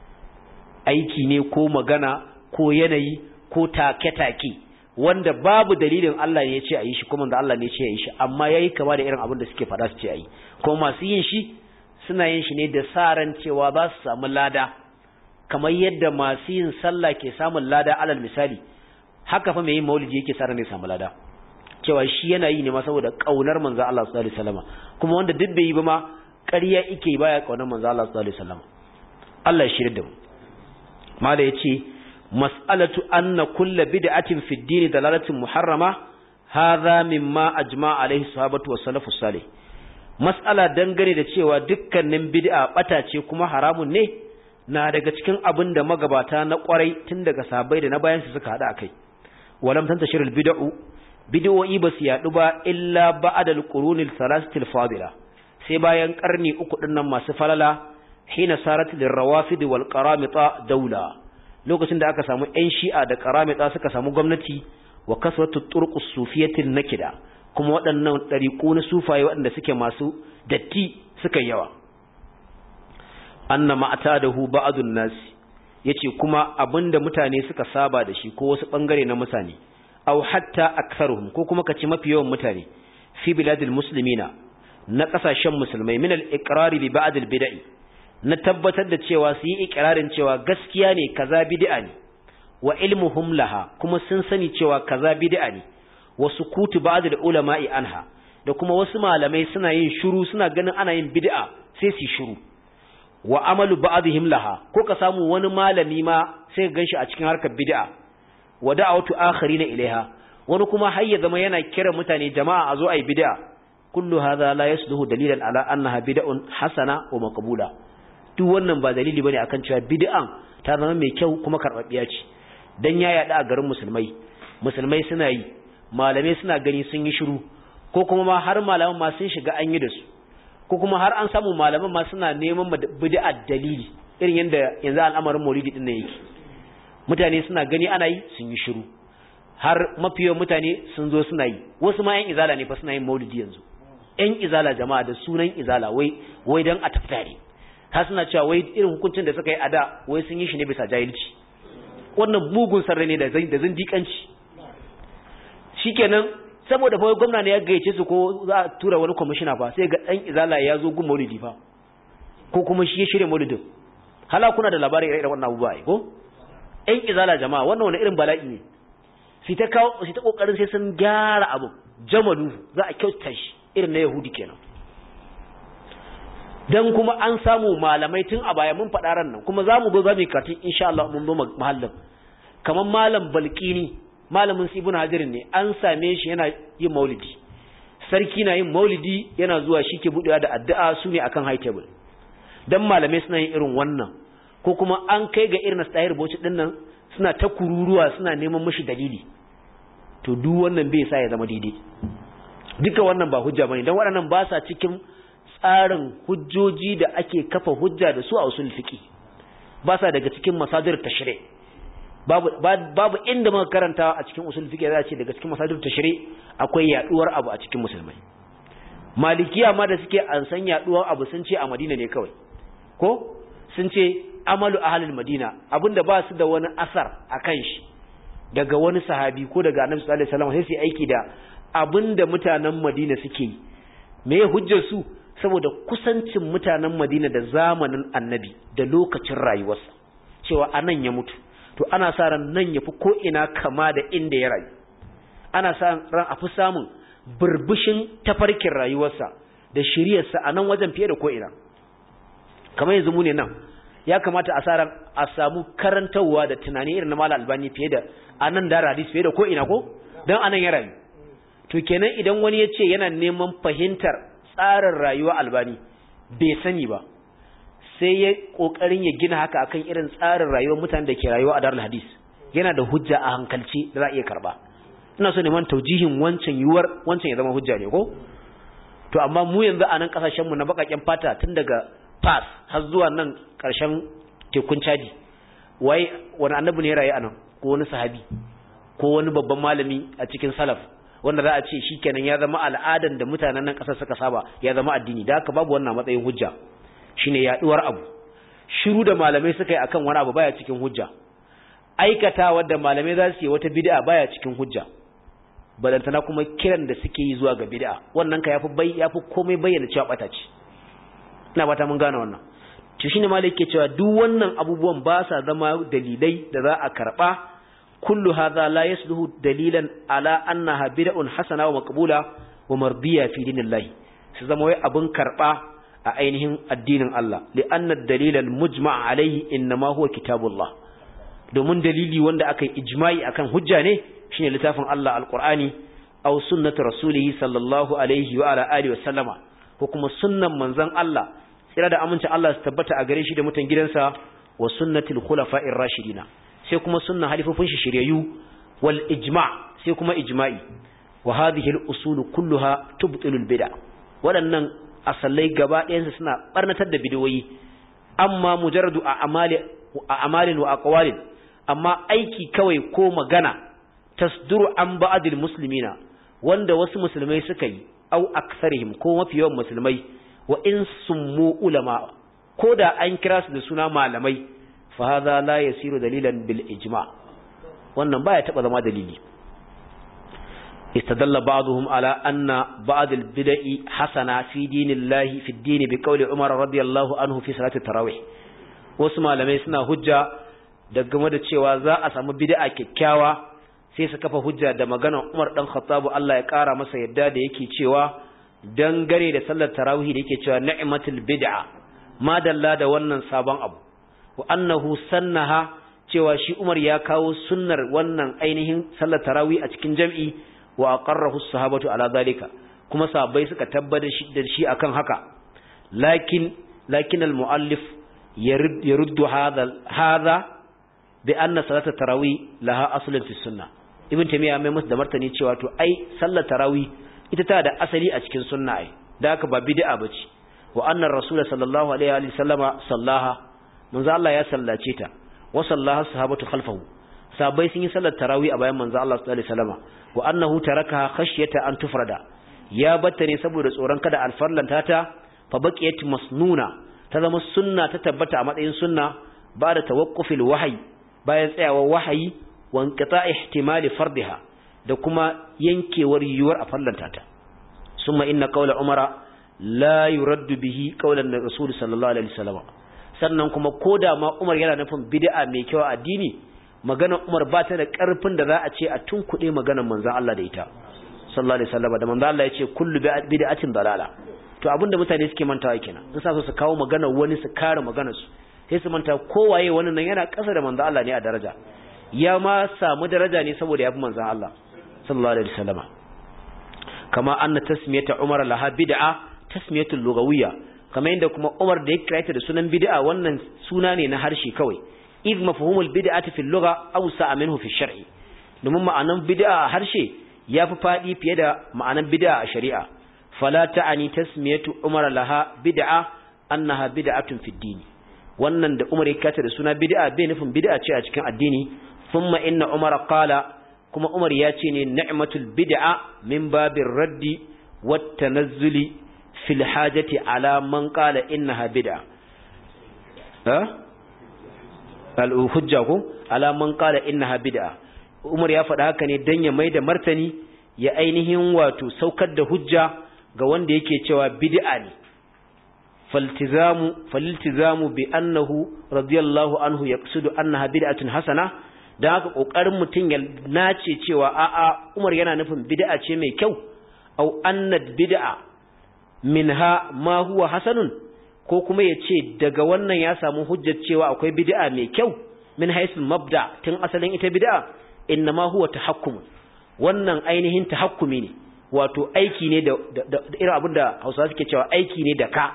aiki ne ko magana ko yanayi ko take-take wanda babu dalilin Allah ne ya ce a yi shi kuma da Allah ne ya ce a yi shi amma yayi kama da irin abin da suke faɗa su ce a yi kuma masu yin shi suna yin shi ne da saran cewa za su samu lada kamar yadda masu yin sallah ke samun lada alal misali haka fa mai yin maulidi yake saran ne samu lada cewa shi yana yi ne ma saboda kaunar manzo Allah sallallahu alaihi wasallam kuma wanda duk bai yi ba ma ƙarya yake baya kaunar manzo Allah sallallahu alaihi wasallam Allah ya shirye da mu mala yace mas'alatu anna kullu bid'atin fi ad-din dalalatin muharrama hadha mimma ajma alaihi sahabatu was salafus salih mas'ala dangane da cewa dukkanin bid'a bata ce kuma haramun ne na daga cikin abin da magabata na kwarai tun daga sahabbai da na bayan su suka hada akai walam tantashirul bid'u bid'o'i basu yadu ba illa ba'da al-qurunil thalathatil fadila sai bayan karni uku dinnan masu falala hina sarat lirawafid wal qaramita daula lokacin da aka samu ƴan shi'a da qaramita suka samu gwamnati wa kasratu turqus sufiyatin nakida kuma waɗannan ɗariƙu na sufaye waɗanda suke masu datti suka yawa anna ma'tadahu ba'dun nas yace kuma abinda mutane suka saba da shi ko wasu bangare na mutane aw hatta aktharuhum ko kuma kace mafi yawan mutane fi biladil muslimina na kasashen musulmai min al-iqrar bi ba'd al-bid'i na tabbatar da cewa su yi ikrarin cewa gaskiya ne kaza bid'a ne wa ilmuhum laha kuma sun sani cewa kaza bid'a ne wa sukutu ba'd al-ulama'i anha da kuma wasu malamai suna yin shiru suna ganin ana yin bid'a sai su shiru wa amalu ba'dihim laha ko ka samu wani malami ma sai ka ganshi a cikin harkar bid'a wa da'awatu akharina ilaiha wani kuma har ya zama yana kira mutane jama'a a zo ayi bid'a kullu hadha la yasluhu dalilan ala annaha bid'un hasana wa maqbula duk wannan ba dalili bane akan cewa bid'an ta zama mai kyau kuma karbabbiya ce dan ya yada a garin musulmai musulmai suna yi malamai suna gani sun yi shiru ko kuma ma har malaman ma sun shiga an yi da su ko kuma har an samu malaman ma suna neman bid'a dalili irin yanda yanzu al'amarin maulidi din nan yake mutane suna gani ana yi sun yi shiru har mafiyan mutane sun zo suna yi wasu ma yan izala ne fa suna yin maulidi yanzu yan izala jama'a da sunan izala wai wai dan a taftare har suna cewa wai irin hukuncin da suka yi a da wai sun yi shi ne bisa jahilci wannan mugun sarre ne da da zindiƙanci shikenan saboda fa gwamna ne ya gayyace su ko za a tura wani commissioner fa sai ga dan izala ya zo gun maulidi fa ko kuma shi ya shirye maulidin hala kuna da labarin irin wannan abubuwa ko ɗan izala jama'a wannan wani irin bala'i ne sai ta kawo sai ta kokarin sai sun gyara abu jamalu za a kyauta shi irin na yahudi kenan dan kuma an samu malamai tun a baya mun faɗa ran nan kuma zamu go zamu karatu insha Allah mun zo mahallin kaman malam balqini malamin ibn hajar ne an same shi yana yin maulidi sarki na yin maulidi yana zuwa shike budewa da addu'a sune akan high table dan malamai suna yin irin wannan ko kuma an kai ga irin stahir boci din nan suna ta kururuwa suna neman mishi dalili to duk wannan bai sa ya zama daidai duka wannan ba hujja bane dan waɗannan ba sa cikin tsarin hujjoji da ake kafa hujja da su a usul fiqi ba sa daga cikin masadir tashri' babu babu inda muka karanta a cikin usul fiqi za a ce daga cikin masadir tashri' akwai yaduwar abu a cikin musulmai malikiya ma da suke an san yaduwar abu sun ce a Madina ne kawai ko sun ce amalu ahlul Madina abinda ba su da wani asar akan shi daga wani sahabi ko daga Annabi sallallahu alaihi wasallam sai su aiki da abinda mutanen Madina suke yi me ya hujjar su saboda kusancin mutanen Madina da zamanin Annabi da lokacin rayuwarsa cewa anan ya mutu to ana sa ran nan yafi ko ina kama da inda ya rayu ana sa ran afi samun burbushin tafarkin rayuwarsa da shiriyarsa anan wajen fiye da ko ina kamar yanzu mu ne nan ya kamata a sa ran a samu karantawa da tunani irin na Malam Albani fiye da anan da hadisi fiye da ko ina ko dan anan ya rayu to kenan idan wani ya ce yana neman fahimtar tsarin rayuwa Albani bai sani ba sai ya kokarin ya gina haka akan irin tsarin rayuwar mutanen da ke rayuwa a Darul Hadis yana da hujja a hankalci da za a iya karba ina so neman taujihin wancan yuwar wancan ya zama hujja ne ko to amma mu yanzu a nan kasashen mu na bakaken fata tun daga Fas har zuwa nan karshen tekun Chadi wai wani annabi ne rayu anan ko wani sahabi ko wani babban malami a cikin salaf wanda za a ce shikenan ya zama al'adan da mutanen nan kasar suka saba ya zama addini da haka babu wannan matsayin hujja shine yaduwar abu shiru da malamai suka yi akan wani abu baya cikin hujja aikatawa da malamai za su yi wata bid'a baya cikin hujja balantana kuma kiran da suke yi zuwa ga bid'a wannan ka yafi bai yafi komai bayyana cewa bata ce ina bata mun gane wannan to shine malai yake cewa duk wannan abubuwan ba sa zama dalilai da za a karba kullu hadha la yasluhu dalilan ala annaha bid'un hasana wa maqbula wa mardiya fi dinillahi su zama wai abun karba a ainihin addinin Allah li anna ad-dalil al-mujma' alayhi inma huwa kitabullah domin dalili wanda aka yi ijma'i akan hujja ne shine littafin Allah al-Qur'ani aw sunnatu rasulihi sallallahu alaihi wa ala alihi wa sallama ko kuma sunnan manzon Allah tsira da aminci Allah su tabbata a gare shi da mutan gidansa wa sunnatul khulafa'ir rashidina sai kuma sunnan halifofin shi shiryayyu wal ijma' sai kuma ijma'i wa hadhihi al-usul kulluha tubtilu al-bid'a wadannan asallai gaba ɗayansu suna barnatar da bidiyoyi amma mujarradu a amali a amalin wa aqwalin amma aiki kawai ko magana tasduru an ba'dil muslimina wanda wasu musulmai suka yi au aktharihim ko mafi yawan musulmai wa in summu ulama koda an kira su da suna malamai fa hadha la yasiru dalilan bil ijma' wannan baya taba zama dalili. استدل بعضهم على أن بعض البدع حسنة في دين الله في الدين بقول عمر رضي الله عنه في صلاة التراويح. واسمع لما يسنا حجة دقم دا cewa za a samu bid'a kyakkyawa sai su kafa hujja da maganar Umar dan Khattab Allah ya kara masa yadda da yake cewa dangare da sallar tarawih da yake cewa ni'matul bid'a ma dalla da wannan sabon abu wa annahu sannaha cewa shi Umar ya kawo sunnar wannan ainihin sallar tarawih a cikin jam'i wa aqarrahu as-sahabatu ala zalika kuma sahabbai suka tabbata shi da shi akan haka lakin lakin al-muallif yaruddu hadha hadha bi anna salat at-tarawih laha aslun fi sunnah ibn taymiya mai musu da martani cewa to ai sallar tarawih ita ta da asali a cikin sunna ai da haka ba bid'a bace wa anna ar-rasul sallallahu alaihi wa sallama sallaha manzo Allah ya sallace ta wa sallaha sahabatu khalfahu sahabbai sun yi sallar tarawih a bayan manzo Allah sallallahu alaihi wasallama wa annahu tarakaha khashyata an tufrada ya batta ne saboda tsoron kada alfarlanta ta fa baqiyat masnuna ta zama sunna ta tabbata a matsayin sunna ba da tawaqqufil wahyi bayan tsayawar wahayi wa inqita' ihtimali fardiha da kuma yankewar yiwuwar a farlanta ta summa inna qawla umara la yuraddu bihi qawlan rasul sallallahu alaihi wasallama sannan kuma koda ma Umar yana nufin bid'a mai kyau a addini maganar Umar ba ta da ƙarfin da za a ce a tunkuɗe maganar manzon Allah da ita sallallahu alaihi wasallam da manzon Allah ya ce kullu bid'atin dalala to abinda mutane suke mantawa kenan in sa su kawo maganar wani su kare maganar su sai su manta kowaye wannan nan yana ƙasa da manzon Allah ne a daraja ya ma samu daraja ne saboda yafi manzon Allah sallallahu alaihi wasallam kama anna tasmiyata Umar laha bid'a tasmiyatul lugawiyya kamar yadda kuma Umar da ya kiraita da sunan bid'a wannan suna ne na harshe kawai إذ مفهوم البدعة في اللغة أوسع منه في الشرع domin ma'anan bid'a a harshe yafi fadi fiye da ma'anan bid'a a shari'a fala ta'ani tasmiyatu umar laha bid'a annaha bid'atun fi ad-din wannan da Umar ya kata da suna bid'a bai nufin bid'a ce a cikin addini thumma inna Umar qala kuma Umar ya ce ne ni'matul bid'a min babir raddi wat tanazzuli fil hajati ala man qala innaha bid'a ha al-hujja ko ala man qala innaha bid'a Umar ya faɗa haka ne dan ya maida martani ya ainihin wato saukar da hujja ga wanda yake cewa bid'a ne faltizamu faliltizamu bi annahu radiyallahu anhu yaqsidu annaha bid'atun hasana dan haka kokarin mutun ya nace cewa a'a Umar yana nufin bid'a ce mai kyau au annad bid'a minha ma huwa hasanun ko kuma ya ce daga wannan ya samu hujjar cewa akwai bid'a mai kyau min haisul mabda tun asalin ita bid'a innama huwa tahakkum wannan ainihin tahakkumi ne wato aiki ne da irin abinda Hausawa suke cewa aiki ne da ka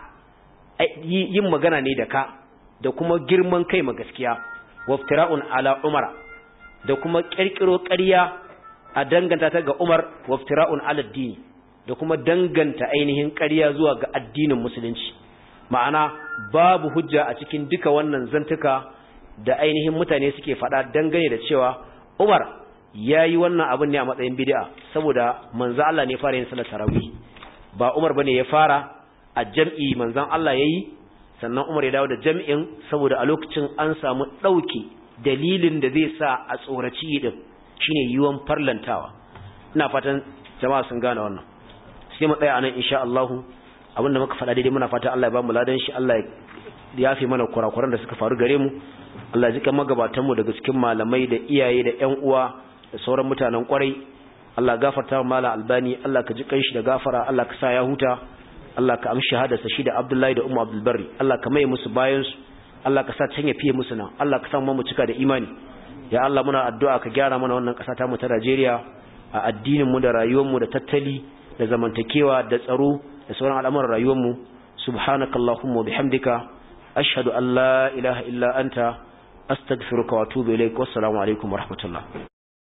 yin magana ne da ka da kuma girman kai ma gaskiya waftira'un ala umara da kuma kirkiro ƙarya a danganta ta ga Umar waftira'un ala dini da kuma danganta ainihin ƙarya zuwa ga addinin musulunci ma'ana babu hujja a cikin duka wannan zantuka da ainihin mutane suke faɗa dangane da cewa Umar yayi wannan abin ne a matsayin bid'a saboda manzo Allah ne fara yin salat tarawih ba Umar bane ya fara a jam'i manzon Allah yayi sannan Umar ya dawo da jam'in saboda a lokacin an samu dauki dalilin da zai sa a tsoraci din shine yiwon farlantawa ina fatan jama'a sun gane wannan sai mu tsaya anan insha Allah abinda muka faɗa daidai muna fata Allah ya ba mu ladan shi Allah ya yafe mana kurakuran da suka faru gare mu Allah ya jika magabatan mu daga cikin malamai da iyaye da ƴan uwa da sauran mutanen kwarai Allah gafarta wa Malam Albani Allah ka ji kanshi da gafara Allah ka sa ya huta Allah ka amshi hadarsa shi da Abdullahi da Ummu Abdul Barri Allah ka mai musu bayan su Allah ka sa can ya fiye musu nan Allah ka sa mu cika da imani ya Allah muna addu'a ka gyara mana wannan ƙasa ta mu ta Najeriya a addinin mu da rayuwar mu da tattali da zamantakewa da tsaro da sauran al'amuran rayuwar mu subhanakallahumma bihamdika ashhadu an la ilaha illa anta astaghfiruka wa atubu ilaik wassalamu alaikum warahmatullahi